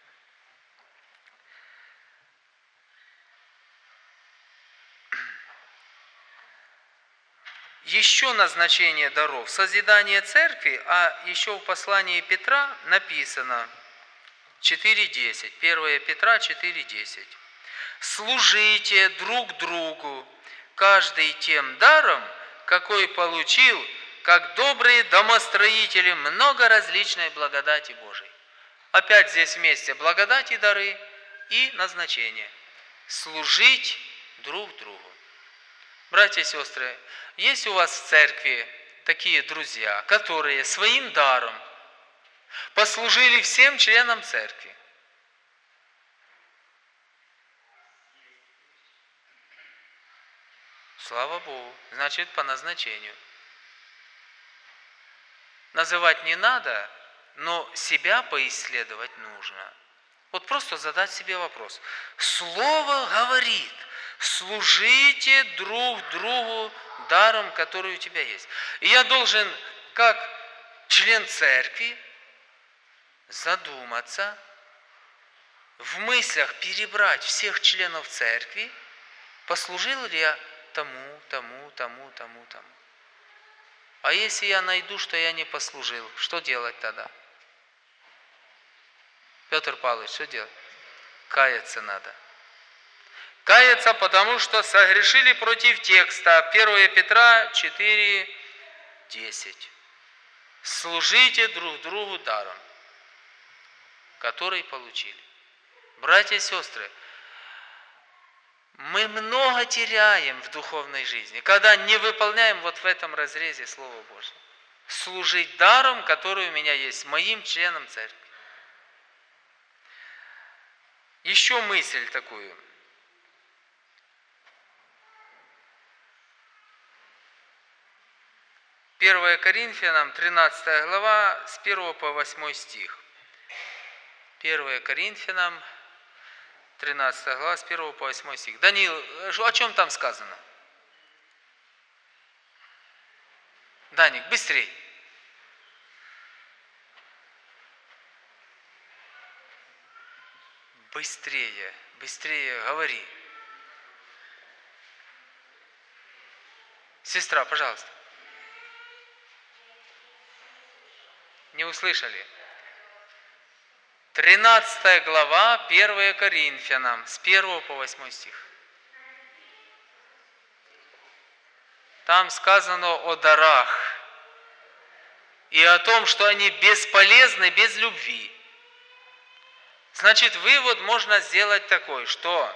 Еще назначение даров, созидание церкви, а еще в послании Петра написано 4:10, 1 Петра 4:10. «Служите друг другу, каждый тем даром, какой получил, как добрые домостроители много различной благодати Божией». Опять здесь вместе благодать и дары и назначение. Служить друг другу. Братья и сестры, есть у вас в церкви такие друзья, которые своим даром послужили всем членам церкви? Слава Богу, значит по назначению. Называть не надо, но себя поисследовать нужно. Вот просто задать себе вопрос. Слово говорит, служите друг другу даром, который у тебя есть. И я должен, как член церкви, задуматься, в мыслях перебрать всех членов церкви, послужил ли я тому. А если я найду, что я не послужил, что делать тогда? Петр Павлович, что делать? Каяться надо. Каяться, потому что согрешили против текста 1 Петра 4:10. Служите друг другу даром, который получили. Братья и сестры, мы много теряем в духовной жизни, когда не выполняем вот в этом разрезе Слово Божье. Служить даром, который у меня есть, моим членам церкви. Еще мысль такую. Первое Коринфянам, 13 глава, с 1 по 8 стих. 1 Коринфянам, 13 глава, с 1 по 8 стих. Даниил, о чем там сказано? Даник, быстрей. Быстрее говори. Сестра, пожалуйста. Не услышали? 13 глава, 1 Коринфянам, с 1 по 8 стих. Там сказано о дарах и о том, что они бесполезны без любви. Значит, вывод можно сделать такой, что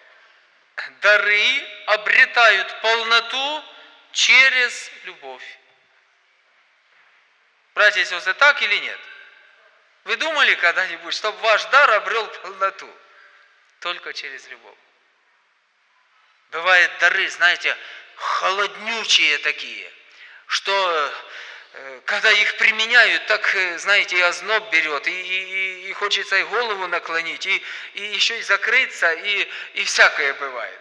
дары обретают полноту через любовь. Братья и сестры, так или нет? Вы думали когда-нибудь, чтобы ваш дар обрел полноту? Только через любовь. Бывают дары, знаете, холоднючие такие, что когда их применяют, так, знаете, и озноб берет, и хочется и голову наклонить, и еще и закрыться, и всякое бывает.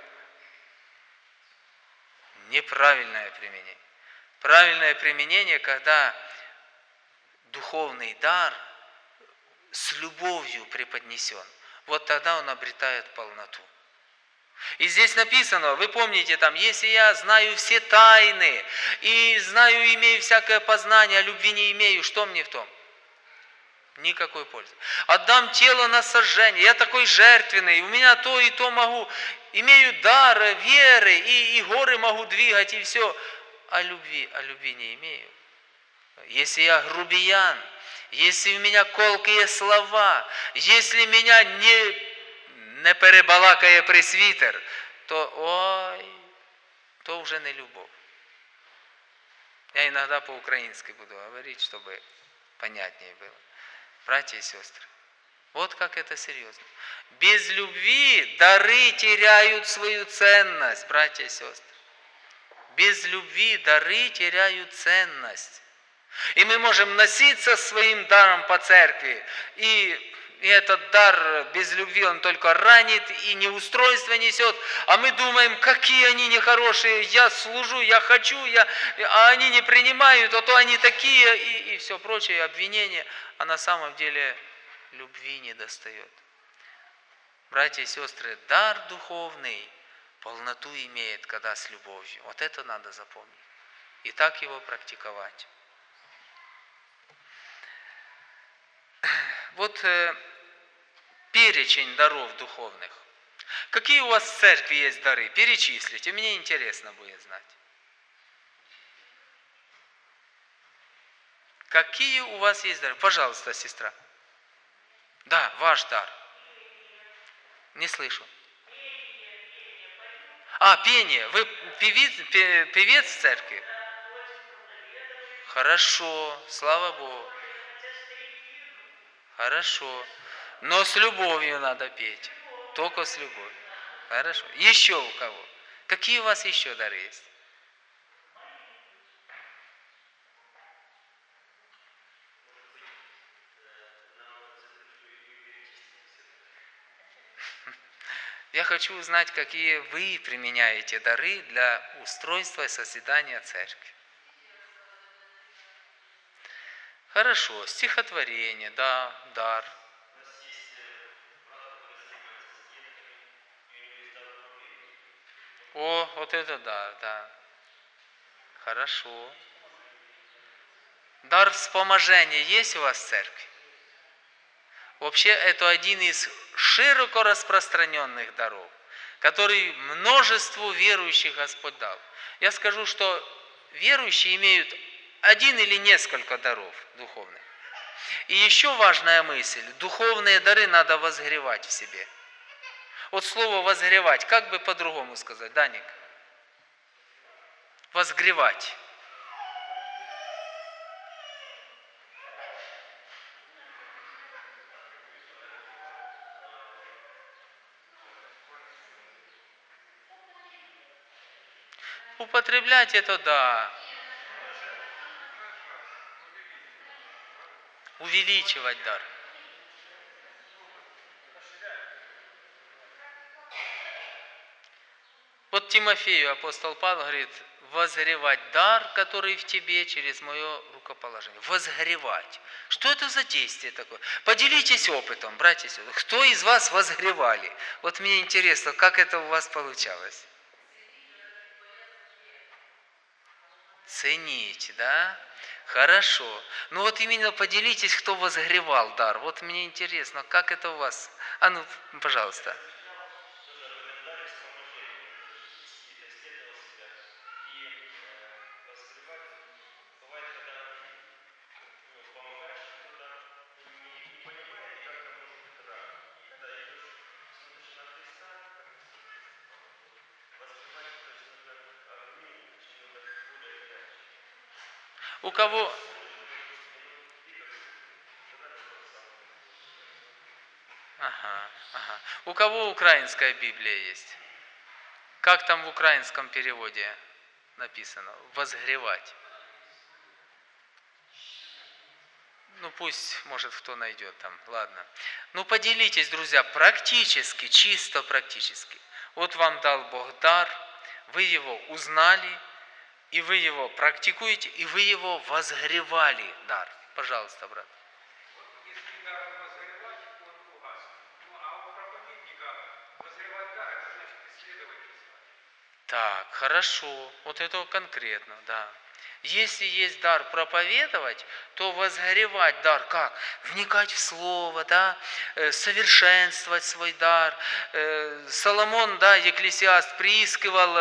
Неправильное применение. Правильное применение, когда духовный дар с любовью преподнесен, вот тогда он обретает полноту. И здесь написано, вы помните там, если я знаю все тайны, и знаю, имею всякое познание, а любви не имею, что мне в том? Никакой пользы. Отдам тело на сожжение, я такой жертвенный, у меня то и то могу, имею дар веры, и горы могу двигать, и все, а любви не имею. Если я грубиян, если у меня колкие слова, если меня не перебалакає пресвітер, то уже не любовь. Я иногда по-украински буду говорить, чтобы понятнее было. Братья и сестры, вот как это серьезно. Без любви дары теряют свою ценность, братья и сестры. Без любви дары теряют ценность. И мы можем носиться своим даром по церкви, и этот дар без любви, он только ранит и неустройство несет, а мы думаем, какие они нехорошие, я служу, я хочу, а они не принимают, а то они такие, и все прочее, обвинения, а на самом деле любви не достает. Братья и сестры, дар духовный полноту имеет, когда с любовью. Вот это надо запомнить. И так его практиковать. Вот перечень даров духовных. Какие у вас в церкви есть дары? Перечислите, мне интересно будет знать. Какие у вас есть дары? Пожалуйста, сестра. Да, ваш дар. Не слышу. А, пение. Вы певец в церкви? Хорошо, слава Богу. Хорошо. Но с любовью надо петь. Только с любовью. Хорошо. Еще у кого? Какие у вас еще дары есть? Я хочу узнать, какие вы применяете дары для устройства и созидания церкви. Хорошо, стихотворение, да, дар. О, вот это да, да. Хорошо. Дар вспоможения есть у вас в церкви? Вообще, это один из широко распространенных даров, который множеству верующих Господь дал. Я скажу, что верующие имеют один или несколько даров духовных. И еще важная мысль. Духовные дары надо возгревать в себе. Вот слово «возгревать», как бы по-другому сказать, Даник? Возгревать. Употреблять это да. Увеличивать дар. Вот Тимофею апостол Павел говорит, возгревать дар, который в тебе через мое рукоположение. Возгревать. Что это за действие такое? Поделитесь опытом, братья и сестры. Кто из вас возгревали? Вот мне интересно, как это у вас получалось? Ценить, да? Хорошо. Ну вот именно поделитесь, кто возгревал дар. Вот мне интересно, как это у вас? А ну, пожалуйста. У кого... Ага, ага. У кого украинская Библия есть? Как там в украинском переводе написано? Возгревать. Ну пусть, может, кто найдет там. Ладно. Ну поделитесь, друзья, практически, чисто практически. Вот вам дал Бог дар, вы его узнали, и вы его практикуете, и вы его возгревали, дар. Пожалуйста, брат.
Если дар возгревать, он угас. Ну а у проповедника возгревать дар, это значит исследовательство.
Так, хорошо. Вот это конкретно, да. Если есть дар проповедовать, то возгоревать дар как? Вникать в слово, да, совершенствовать свой дар. Соломон, да, Екклесиаст приискивал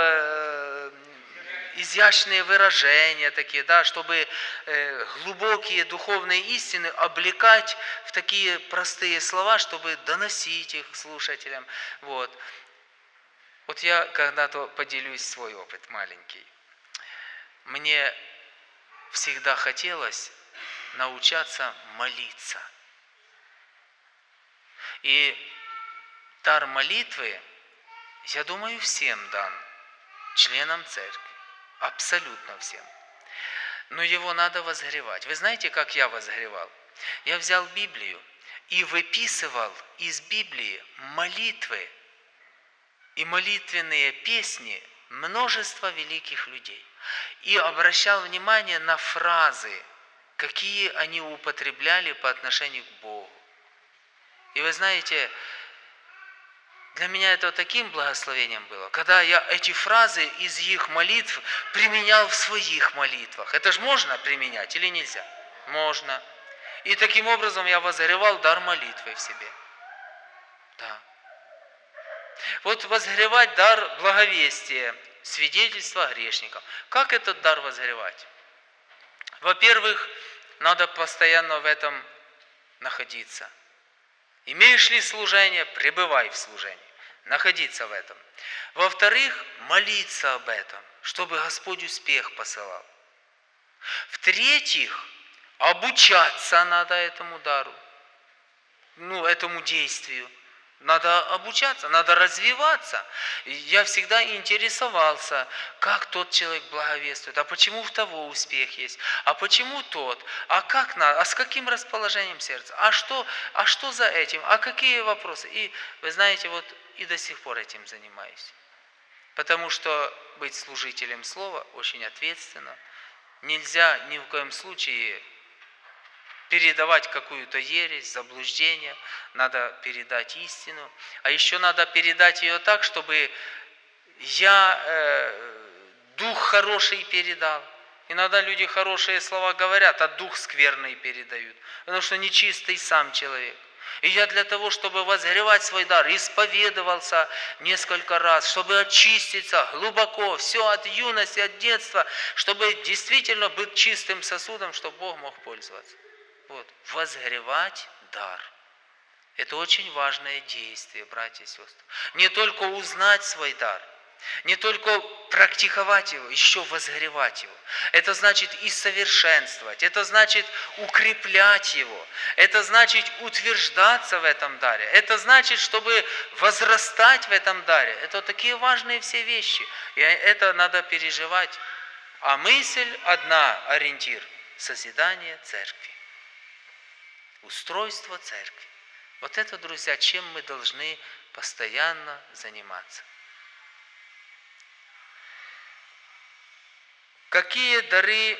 изящные выражения такие, да, чтобы глубокие духовные истины облекать в такие простые слова, чтобы доносить их слушателям. Вот. Вот я когда-то поделюсь свой опыт маленький. Мне всегда хотелось научаться молиться. И дар молитвы, я думаю, всем дан, членам церкви, абсолютно всем. Но его надо возгревать. Вы знаете, как я возгревал? Я взял Библию и выписывал из Библии молитвы и молитвенные песни множества великих людей. И обращал внимание на фразы, какие они употребляли по отношению к Богу. И вы знаете, для меня это таким благословением было, когда я эти фразы из их молитв применял в своих молитвах. Это же можно применять или нельзя? Можно. И таким образом я возгревал дар молитвы в себе. Да. Вот возгревать дар благовестия, свидетельства грешникам. Как этот дар возгревать? Во-первых, надо постоянно в этом находиться. Имеешь ли служение, пребывай в служении. Находиться в этом. Во-вторых, молиться об этом, чтобы Господь успех посылал. В-третьих, обучаться надо этому дару, этому действию. Надо обучаться, надо развиваться. Я всегда интересовался, как тот человек благовествует, а почему в того успех есть, а почему тот, а как надо, а с каким расположением сердца, а что за этим, а какие вопросы. И вы знаете, и до сих пор этим занимаюсь. Потому что быть служителем слова очень ответственно. Нельзя ни в коем случае передавать какую-то ересь, заблуждение, надо передать истину. А еще надо передать ее так, чтобы я дух хороший передал. Иногда люди хорошие слова говорят, а дух скверный передают, потому что нечистый сам человек. И я для того, чтобы возгревать свой дар, исповедовался несколько раз, чтобы очиститься глубоко, все от юности, от детства, чтобы действительно быть чистым сосудом, чтобы Бог мог пользоваться. Возгревать дар. Это очень важное действие, братья и сестры. Не только узнать свой дар, не только практиковать его, еще возгревать его. Это значит и совершенствовать, это значит укреплять его, это значит утверждаться в этом даре, это значит, чтобы возрастать в этом даре. Это такие важные все вещи, и это надо переживать. А мысль одна, ориентир – созидание церкви. Устройство церкви. Это, друзья, чем мы должны постоянно заниматься. Какие дары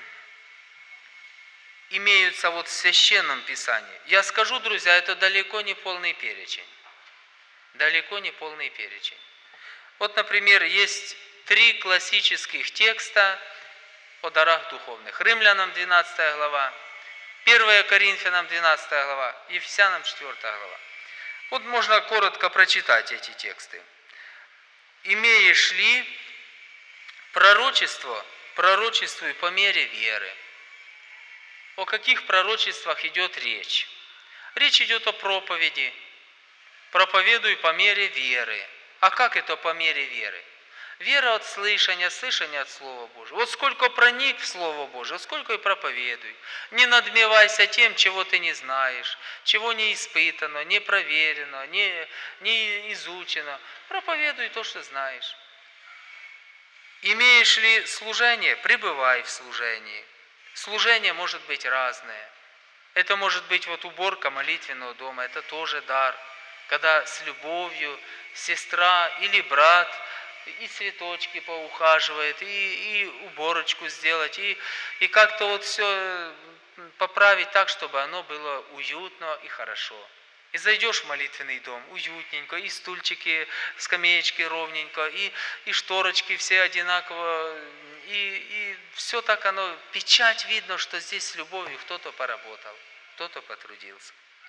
имеются в Священном Писании? Я скажу, друзья, это далеко не полный перечень. Далеко не полный перечень. Например, есть 3 классических текста о дарах духовных. Римлянам 12 глава, 1 Коринфянам 12 глава, Ефесянам 4 глава. Можно коротко прочитать эти тексты. «Имеешь ли пророчество, пророчествуй по мере веры». О каких пророчествах идет речь? Речь идет о проповеди. Проповедуй по мере веры. А как это по мере веры? Вера от слышания, слышание от Слова Божьего. Сколько проник в Слово Божие, сколько и проповедуй. Не надмевайся тем, чего ты не знаешь, чего не испытано, не проверено, не изучено. Проповедуй то, что знаешь. Имеешь ли служение? Пребывай в служении. Служение может быть разное. Это может быть уборка молитвенного дома, это тоже дар. Когда с любовью сестра или брат и цветочки поухаживает, и уборочку сделать, и как-то все поправить так, чтобы оно было уютно и хорошо. И зайдешь в молитвенный дом, уютненько, и стульчики, скамеечки ровненько, и шторочки все одинаково, и все так оно, печать видно, что здесь с любовью кто-то поработал, кто-то потрудился.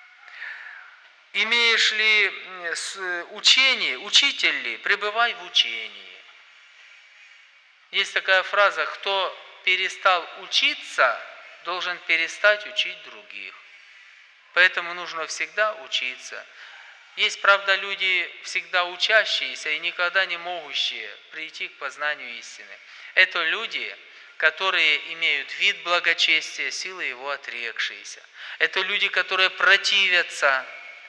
Имеешь ли учение, учитель ли, пребывай в учении. Есть такая фраза, кто перестал учиться, должен перестать учить других. Поэтому нужно всегда учиться. Есть, правда, люди всегда учащиеся и никогда не могущие прийти к познанию истины. Это люди, которые имеют вид благочестия, силы его отрекшиеся. Это люди, которые противятся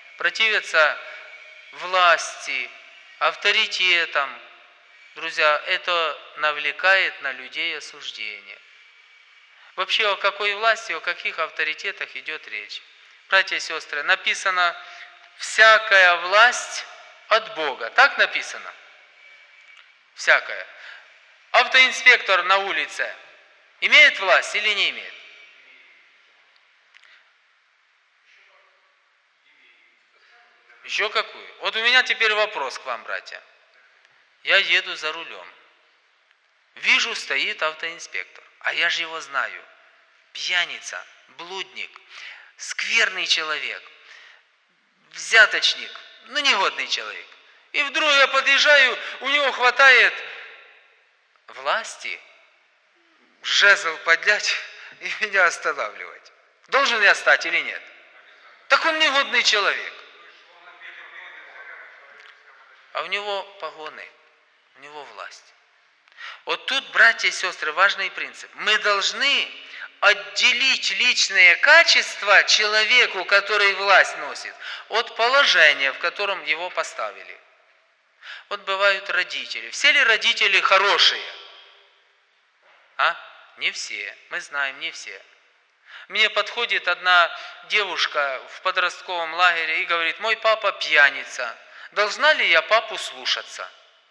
власти, авторитетам. Друзья, это навлекает на людей осуждение. Вообще, о какой власти, о каких авторитетах идет речь? Братья и сестры, написано «всякая власть от Бога». Так написано? Всякая. Автоинспектор на улице имеет власть или не имеет? Еще какую? У меня теперь вопрос к вам, братья. Я еду за рулем. Вижу, стоит автоинспектор. А я же его знаю. Пьяница, блудник, скверный человек, взяточник, негодный человек. И вдруг я подъезжаю, у него хватает власти жезл поднять и меня останавливать. Должен я стать или нет? Так он негодный человек. а у него погоны, у него власть. Вот тут, братья и сестры, важный принцип. Мы должны отделить личные качества человеку, который власть носит, от положения, в котором его поставили. Вот бывают родители. Все ли родители хорошие? Не все. Мы знаем, не все. Мне подходит одна девушка в подростковом лагере и говорит: мой папа пьяница. Должна ли я папу слушаться?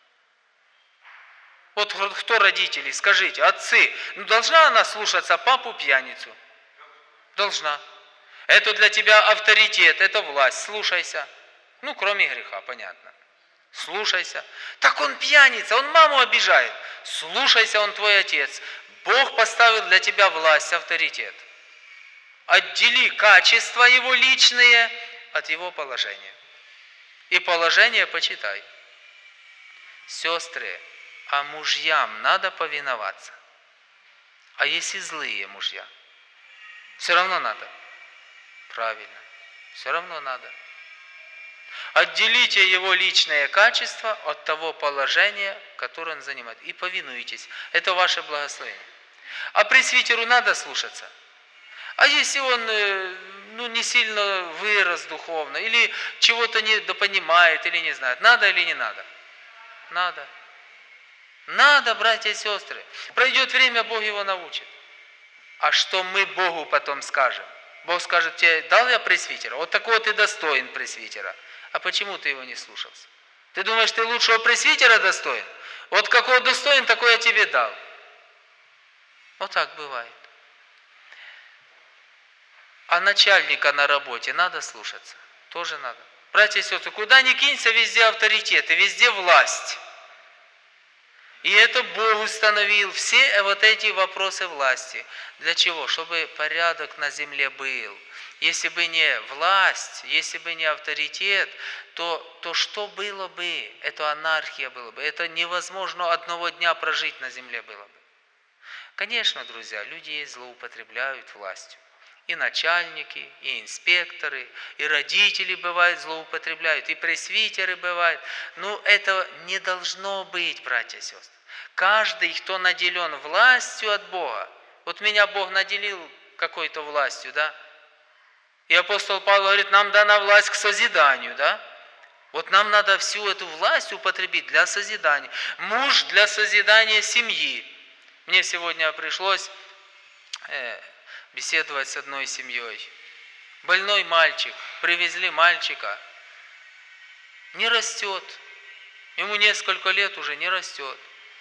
Вот кто родители, скажите, отцы, должна она слушаться папу пьяницу? Должна. Это для тебя авторитет, это власть, слушайся. Кроме греха, понятно. Слушайся. Так он пьяница, он маму обижает. Слушайся, он твой отец. Бог поставил для тебя власть, авторитет. Отдели качества его личные от его положения. И положение почитай. Сестры, а мужьям надо повиноваться. А если злые мужья? Все равно надо. Правильно. Все равно надо. Отделите его личные качества от того положения, которое он занимает. И повинуйтесь. Это ваше благословение. А пресвитеру надо слушаться. А если он не сильно вырос духовно, или чего-то недопонимает, или не знает, надо или не надо? Надо. Надо, братья и сестры. Пройдет время, Бог его научит. А что мы Богу потом скажем? Бог скажет тебе: дал я пресвитера, вот такого ты достоин пресвитера. А почему ты его не слушался? Ты думаешь, ты лучшего пресвитера достоин? Вот какого достоин, такой я тебе дал. Вот так бывает. А начальника на работе надо слушаться? Тоже надо. Братья и сестры, куда ни кинься, везде авторитет и везде власть. И это Бог установил все вот эти вопросы власти. Для чего? Чтобы порядок на земле был. Если бы не власть, если бы не авторитет, то что было бы? Это анархия была бы. Это невозможно одного дня прожить на земле было бы. Конечно, друзья, люди злоупотребляют властью. И начальники, и инспекторы, и родители, бывают, злоупотребляют, и пресвитеры бывают. Но это не должно быть, братья и сестры. Каждый, кто наделен властью от Бога, вот меня Бог наделил какой-то властью, да? И апостол Павел говорит, нам дана власть к созиданию, да? Вот нам надо всю эту власть употребить для созидания. Муж для созидания семьи. Мне сегодня пришлось беседовать с одной семьей. Больной мальчик, привезли мальчика. Не растет. Ему несколько лет уже не растет.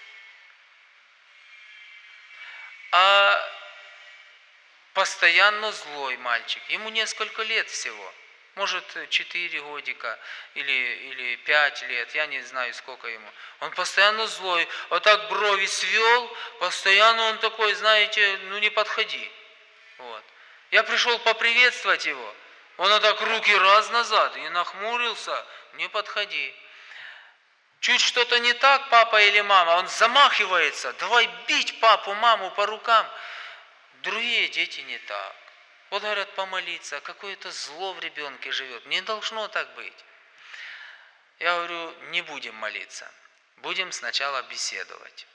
А постоянно злой мальчик. Ему несколько лет всего. Может, 4 годика или 5 лет, я не знаю, сколько ему. Он постоянно злой, вот так брови свел, постоянно он такой, знаете, не подходи. Вот. Я пришел поприветствовать его, он вот так руки раз назад и нахмурился, не подходи. Чуть что-то не так, папа или мама, он замахивается, давай бить папу, маму по рукам. Другие дети не так. Вот говорят, помолиться, какое-то зло в ребенке живет. Не должно так быть. Я говорю, не будем молиться. Будем сначала беседовать.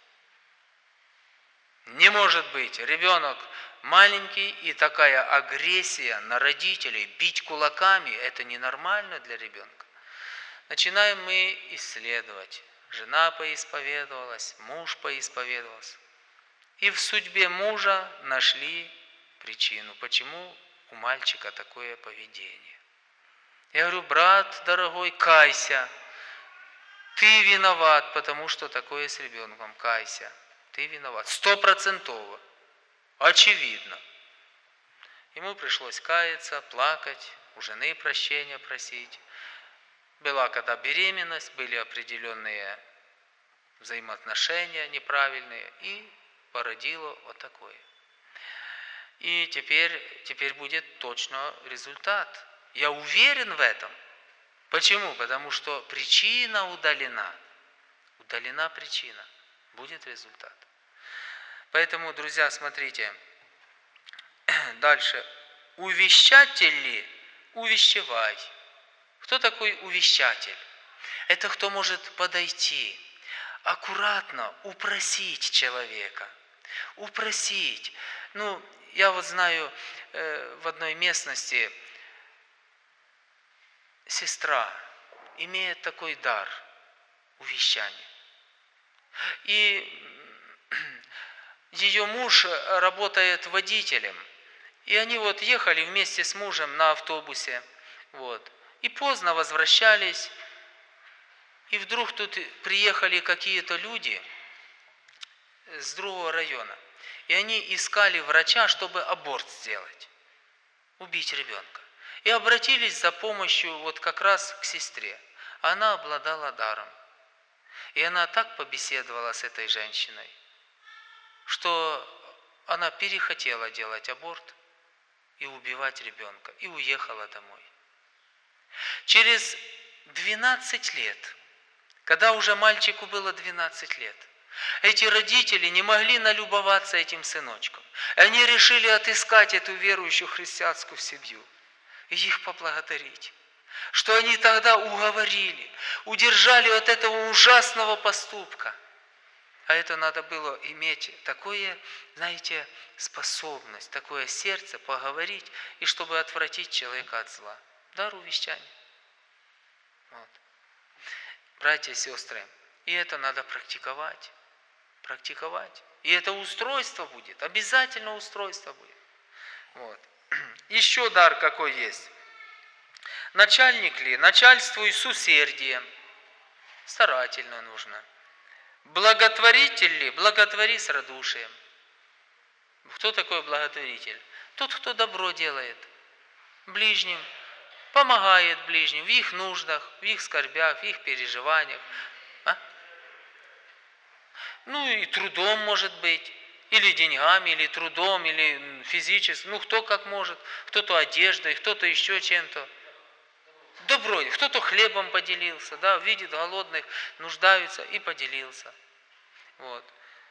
Не может быть, ребенок маленький и такая агрессия на родителей, бить кулаками, это ненормально для ребенка. Начинаем мы исследовать. Жена поисповедовалась, муж поисповедовался. И в судьбе мужа нашли причину, почему у мальчика такое поведение. Я говорю, брат дорогой, кайся. Ты виноват, потому что такое с ребенком. Кайся. Ты виноват. 100%. Очевидно. Ему пришлось каяться, плакать, у жены прощения просить. Была когда беременность, были определенные взаимоотношения неправильные, и породило вот такое. И теперь будет точно результат. Я уверен в этом. Почему? Потому что причина удалена. Удалена причина. Будет результат. Поэтому, друзья, смотрите. Дальше. Увещатель ли? Увещевай. Кто такой увещатель? Это кто может подойти, аккуратно упросить человека. Упросить. Ну, я вот знаю, в одной местности сестра имеет такой дар увещания. И ее муж работает водителем. И они вот ехали вместе с мужем на автобусе. Вот. И поздно возвращались. И вдруг тут приехали какие-то люди с другого района. И они искали врача, чтобы аборт сделать. Убить ребенка. И обратились за помощью вот как раз к сестре. Она обладала даром. И она так побеседовала с этой женщиной, что она перехотела делать аборт и убивать ребенка. И уехала домой. Через 12 лет, когда уже мальчику было 12 лет, эти родители не могли налюбоваться этим сыночком. И они решили отыскать эту верующую христианскую семью и их поблагодарить, что они тогда уговорили, удержали от этого ужасного поступка. А это надо было иметь такое, знаете, способность, такое сердце поговорить, и чтобы отвратить человека от зла. Дар увещания. Вот. Братья и сестры, и это надо практиковать. Практиковать. И это устройство будет, обязательно устройство будет. Вот. Еще дар какой есть. Начальник ли? Начальствуй с усердием. Старательно нужно. Благотворитель ли? Благотвори с радушием. Кто такой благотворитель? Тот, кто добро делает ближним, помогает ближним в их нуждах, в их скорбях, в их переживаниях. Ну и трудом может быть, или деньгами, или трудом, или физически. Ну кто как может, кто-то одеждой, кто-то еще чем-то. Добро, кто-то хлебом поделился, да, видит голодных, нуждаются и поделился. Вот.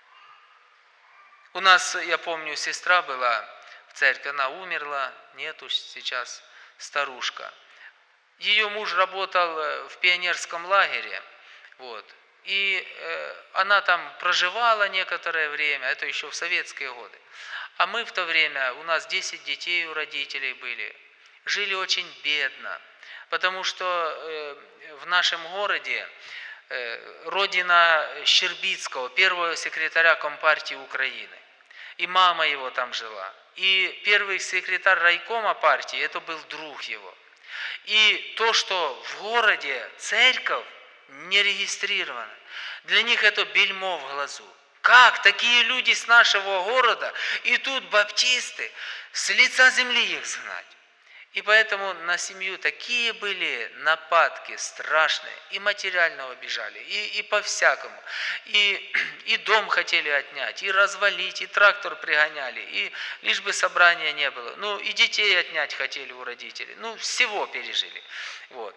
У нас, я помню, сестра была в церкви, она умерла, нету сейчас старушка. Ее муж работал в пионерском лагере, вот. И она там проживала некоторое время, это еще в советские годы. А мы в то время, у нас 10 детей у родителей были, жили очень бедно, потому что в нашем городе родина Щербицкого, первого секретаря Компартии Украины. И мама его там жила. И первый секретарь райкома партии, это был друг его. И то, что в городе церковь не регистрирована, для них это бельмо в глазу. Как такие люди с нашего города, и тут баптисты, с лица земли их сгнать? И поэтому на семью такие были нападки страшные, и материально обижали, и по-всякому. И дом хотели отнять, и развалить, и трактор пригоняли, и лишь бы собрания не было. Ну и детей отнять хотели у родителей, ну всего пережили. Вот.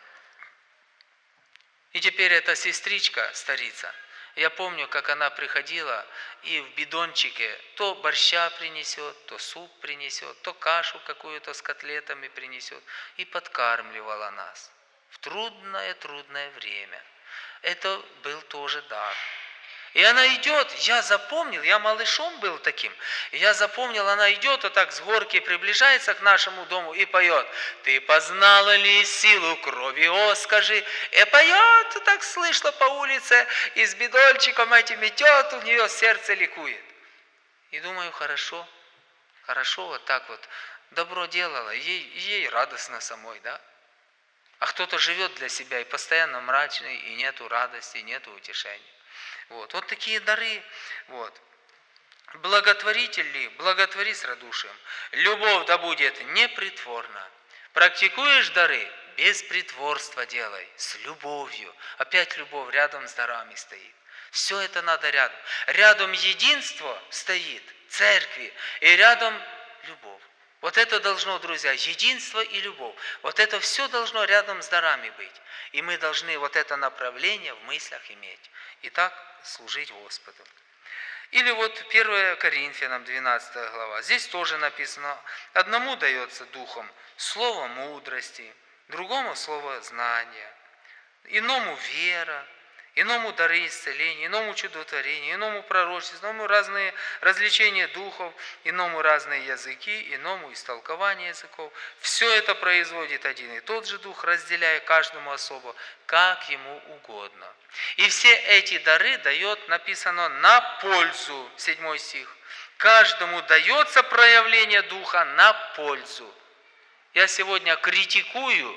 И теперь эта сестричка, старица, я помню, как она приходила и в бидончике то борща принесет, то суп принесет, то кашу какую-то с котлетами принесет и подкармливала нас в трудное время. Это был тоже дар. И она идет, я запомнил, я малышом был таким, я запомнил, она идет вот так с горки, приближается к нашему дому и поет: «Ты познала ли силу крови, о, скажи». И поет, так слышно по улице, и с бидольчиком этим идет, у нее сердце ликует. И думаю, хорошо, вот так вот, добро делала, ей радостно самой, да? А кто-то живет для себя и постоянно мрачный, и нету радости, и нету утешения. Вот такие дары. Вот. Благотворитель ли? Благотвори с радушием. Любовь да будет непритворна. Практикуешь дары? Без притворства делай, с любовью. Опять любовь рядом с дарами стоит. Все это надо рядом. Рядом единство стоит, церкви, и рядом любовь. Вот это должно, друзья, единство и любовь. Вот это все должно рядом с дарами быть. И мы должны вот это направление в мыслях иметь. И так служить Господу. Или вот 1 Коринфянам 12 глава. Здесь тоже написано: одному дается духом слово мудрости, другому слово знания, Иному вера, иному дары исцеления, иному чудотворения, иному пророчество, иному разные развлечения духов, иному разные языки, иному истолкование языков. Все это производит один и тот же Дух, разделяя каждому особо, как ему угодно. И все эти дары дает, написано, на пользу, 7 стих. Каждому дается проявление Духа на пользу. Я сегодня критикую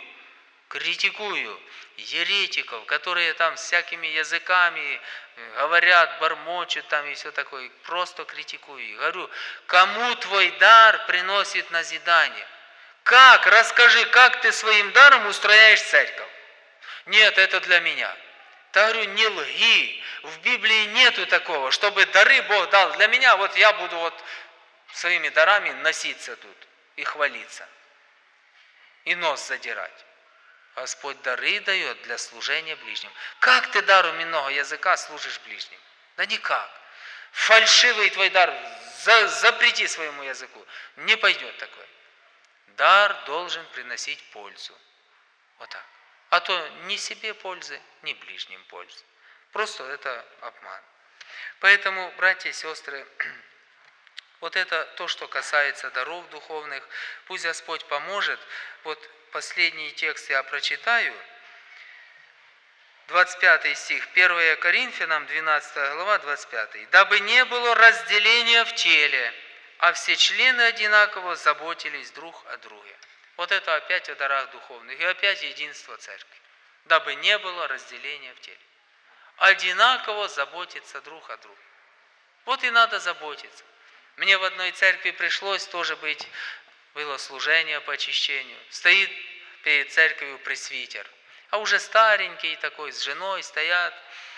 еретиков, которые там всякими языками говорят, бормочут там и все такое. Просто критикую. Говорю, кому твой дар приносит назидание? Как? Расскажи, как ты своим даром устрояешь церковь? Нет, это для меня. Я говорю, не лги. В Библии нету такого, чтобы дары Бог дал для меня, вот я буду вот своими дарами носиться тут и хвалиться. И нос задирать. Господь дары дает для служения ближним. Как ты даром иного языка служишь ближним? Да никак. Фальшивый твой дар запрети своему языку. Не пойдет такой. Дар должен приносить пользу. Вот так. А то ни себе пользы, ни ближним пользы. Просто это обман. Поэтому, братья и сестры, вот это то, что касается даров духовных. Пусть Господь поможет. Вот последний текст я прочитаю. 25 стих, 1 Коринфянам, 12 глава, 25. «Дабы не было разделения в теле, а все члены одинаково заботились друг о друге». Вот это опять о дарах духовных. И опять единство церкви. Дабы не было разделения в теле. Одинаково заботиться друг о друге. Вот и надо заботиться. Мне в одной церкви пришлось тоже быть, было служение по очищению. Стоит перед церковью пресвитер, а уже старенький такой, с женой стоят.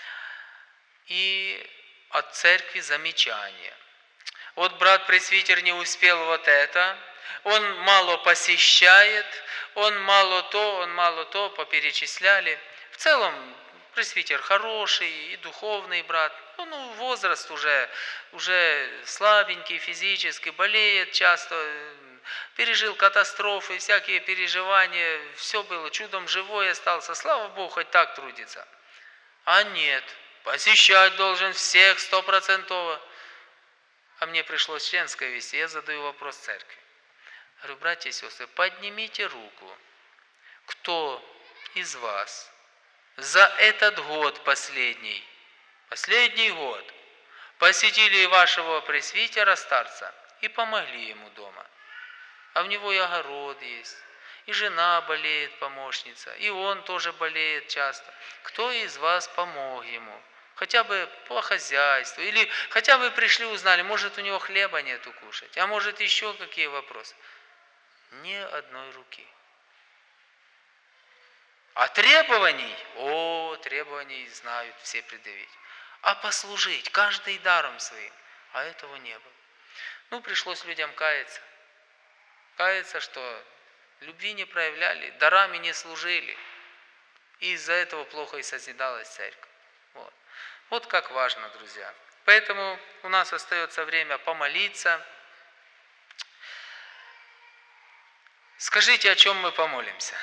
И от церкви замечание. Вот брат-пресвитер не успел вот это, он мало посещает, он мало то, поперечисляли. В целом, пресвитер хороший и духовный брат, ну возраст уже слабенький физически, болеет часто, пережил катастрофы, всякие переживания, все было, чудом живой остался, слава Богу, хоть так трудится. А нет, посещать должен всех 100%. А мне пришлось членское вести, я задаю вопрос церкви. Говорю, братья и сестры, поднимите руку, кто из вас за этот год последний год, посетили вашего пресвитера старца и помогли ему дома. А у него и огород есть, и жена болеет, помощница, и он тоже болеет часто. Кто из вас помог ему? Хотя бы по хозяйству, или хотя бы пришли, узнали, может у него хлеба нету кушать, а может еще какие вопросы. Ни одной руки. А требований, требований знают все предъявить. А послужить, каждый даром своим, а этого не было. Ну, пришлось людям каяться. Каяться, что любви не проявляли, дарами не служили. И из-за этого плохо и созидалась церковь. Вот как важно, друзья. Поэтому у нас остается время помолиться. Скажите, о чем мы помолимся?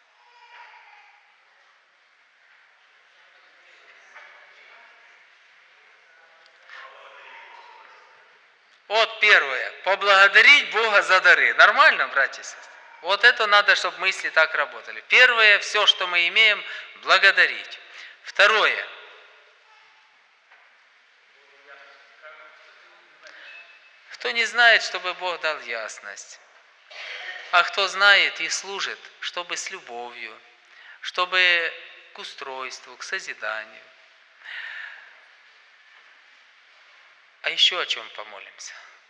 Вот первое. Поблагодарить Бога за дары. Нормально, братья и сестры? Вот это надо, чтобы мысли так работали. Первое, все, что мы имеем, благодарить. Второе. Кто не знает, чтобы Бог дал ясность. А кто знает и служит, чтобы с любовью, чтобы к устройству, к созиданию. А еще о чем помолимся?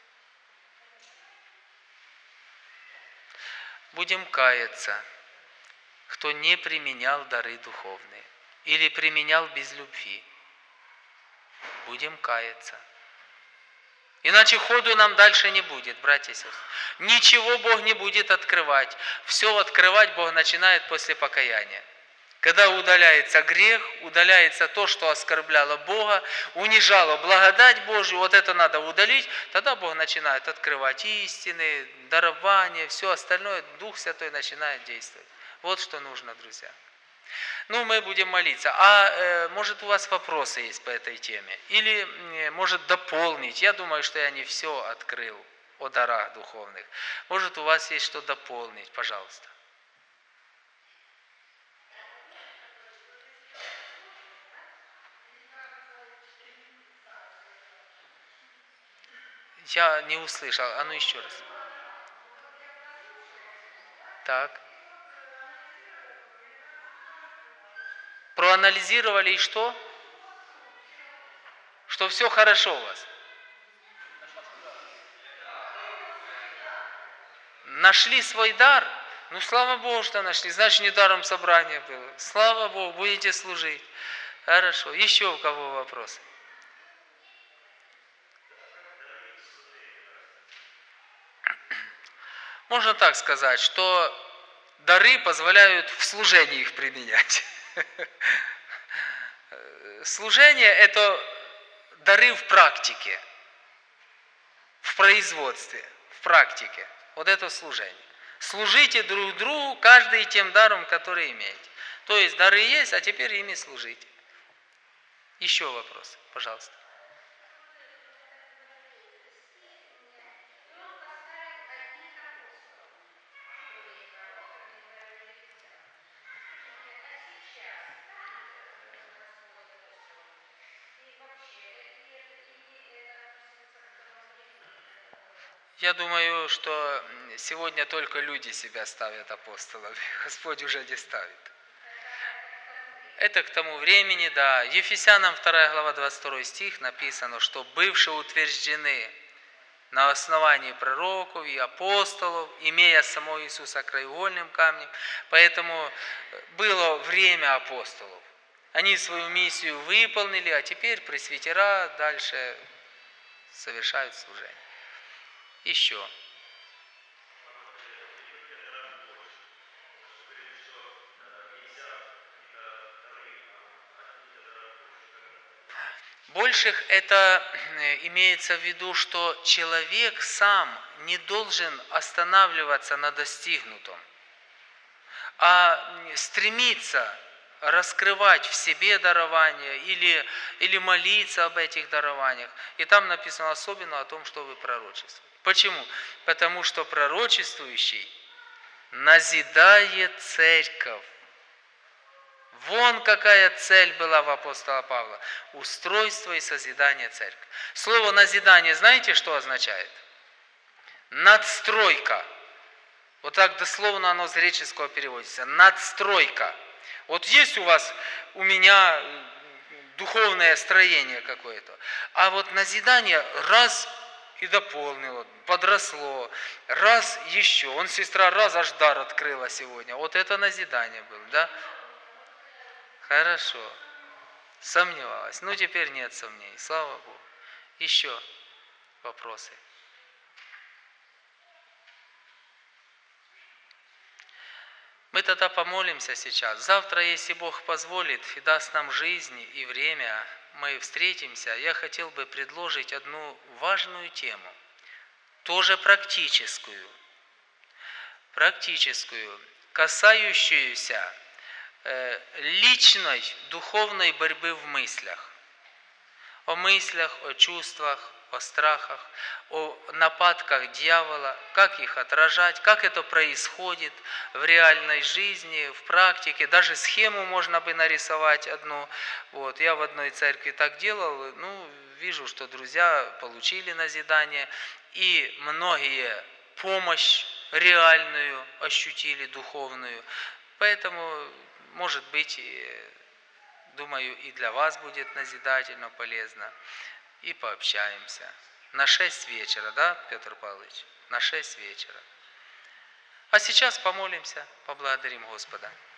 Будем каяться, кто не применял дары духовные или применял без любви. Будем каяться. Иначе ходу нам дальше не будет, братья и сестры. Ничего Бог не будет открывать. Все открывать Бог начинает после покаяния. Когда удаляется грех, удаляется то, что оскорбляло Бога, унижало благодать Божию, вот это надо удалить, тогда Бог начинает открывать истины, дарования, все остальное, Дух Святой начинает действовать. Вот что нужно, друзья. Ну, мы будем молиться. А может, у вас вопросы есть по этой теме? Или, может, дополнить? Я думаю, что я не все открыл о дарах духовных. Может, у вас есть что дополнить? Пожалуйста. Я не услышал. А ну еще раз. Так. Проанализировали и что? Что все хорошо у вас. Нашли свой дар? Ну, слава Богу, что нашли. Значит, не даром собрание было. Слава Богу, будете служить. Хорошо. Еще у кого вопросы? Можно так сказать, что дары позволяют в служении их применять. Служение – это дары в практике, в производстве, в практике. Вот это служение. Служите друг другу, каждый тем даром, который имеете. То есть дары есть, а теперь ими служите. Еще вопрос, пожалуйста. Я думаю, что сегодня только люди себя ставят апостолами. Господь уже не ставит. Это к тому времени, да. Ефесянам 2 глава 22 стих написано, что бывшие утверждены на основании пророков и апостолов, имея самого Иисуса краеугольным камнем. Поэтому было время апостолов. Они свою миссию выполнили, а теперь пресвитера дальше совершают служение. Еще. Больших это имеется в виду, что человек сам не должен останавливаться на достигнутом, а стремиться раскрывать в себе дарования или молиться об этих дарованиях. И там написано особенно о том, что вы пророчествуете. Почему? Потому что пророчествующий назидает церковь. Вон какая цель была у апостола Павла. Устройство и созидание церкви. Слово назидание знаете, что означает? Надстройка. Вот так дословно оно с греческого переводится. Надстройка. Вот есть у меня духовное строение какое-то. А вот назидание раз и дополнило, подросло, раз еще. Сестра, раз аж дар открыла сегодня. Вот это назидание было, да? Хорошо. Сомневалась. Ну, теперь нет сомнений. Слава Богу. Еще вопросы? Мы тогда помолимся сейчас. Завтра, если Бог позволит и даст нам жизнь и время, мы встретимся. Я хотел бы предложить одну важную тему, тоже практическую, касающуюся личной духовной борьбы в мыслях. О мыслях, о чувствах, о страхах, о нападках дьявола, как их отражать, как это происходит в реальной жизни, в практике. Даже схему можно бы нарисовать одну. Вот. Я в одной церкви так делал, вижу, что друзья получили назидание, и многие помощь реальную ощутили, духовную. Поэтому, может быть, думаю, и для вас будет назидательно, полезно. И пообщаемся. На 6 вечера, да, Петр Павлович? На 6 вечера. А сейчас помолимся, поблагодарим Господа.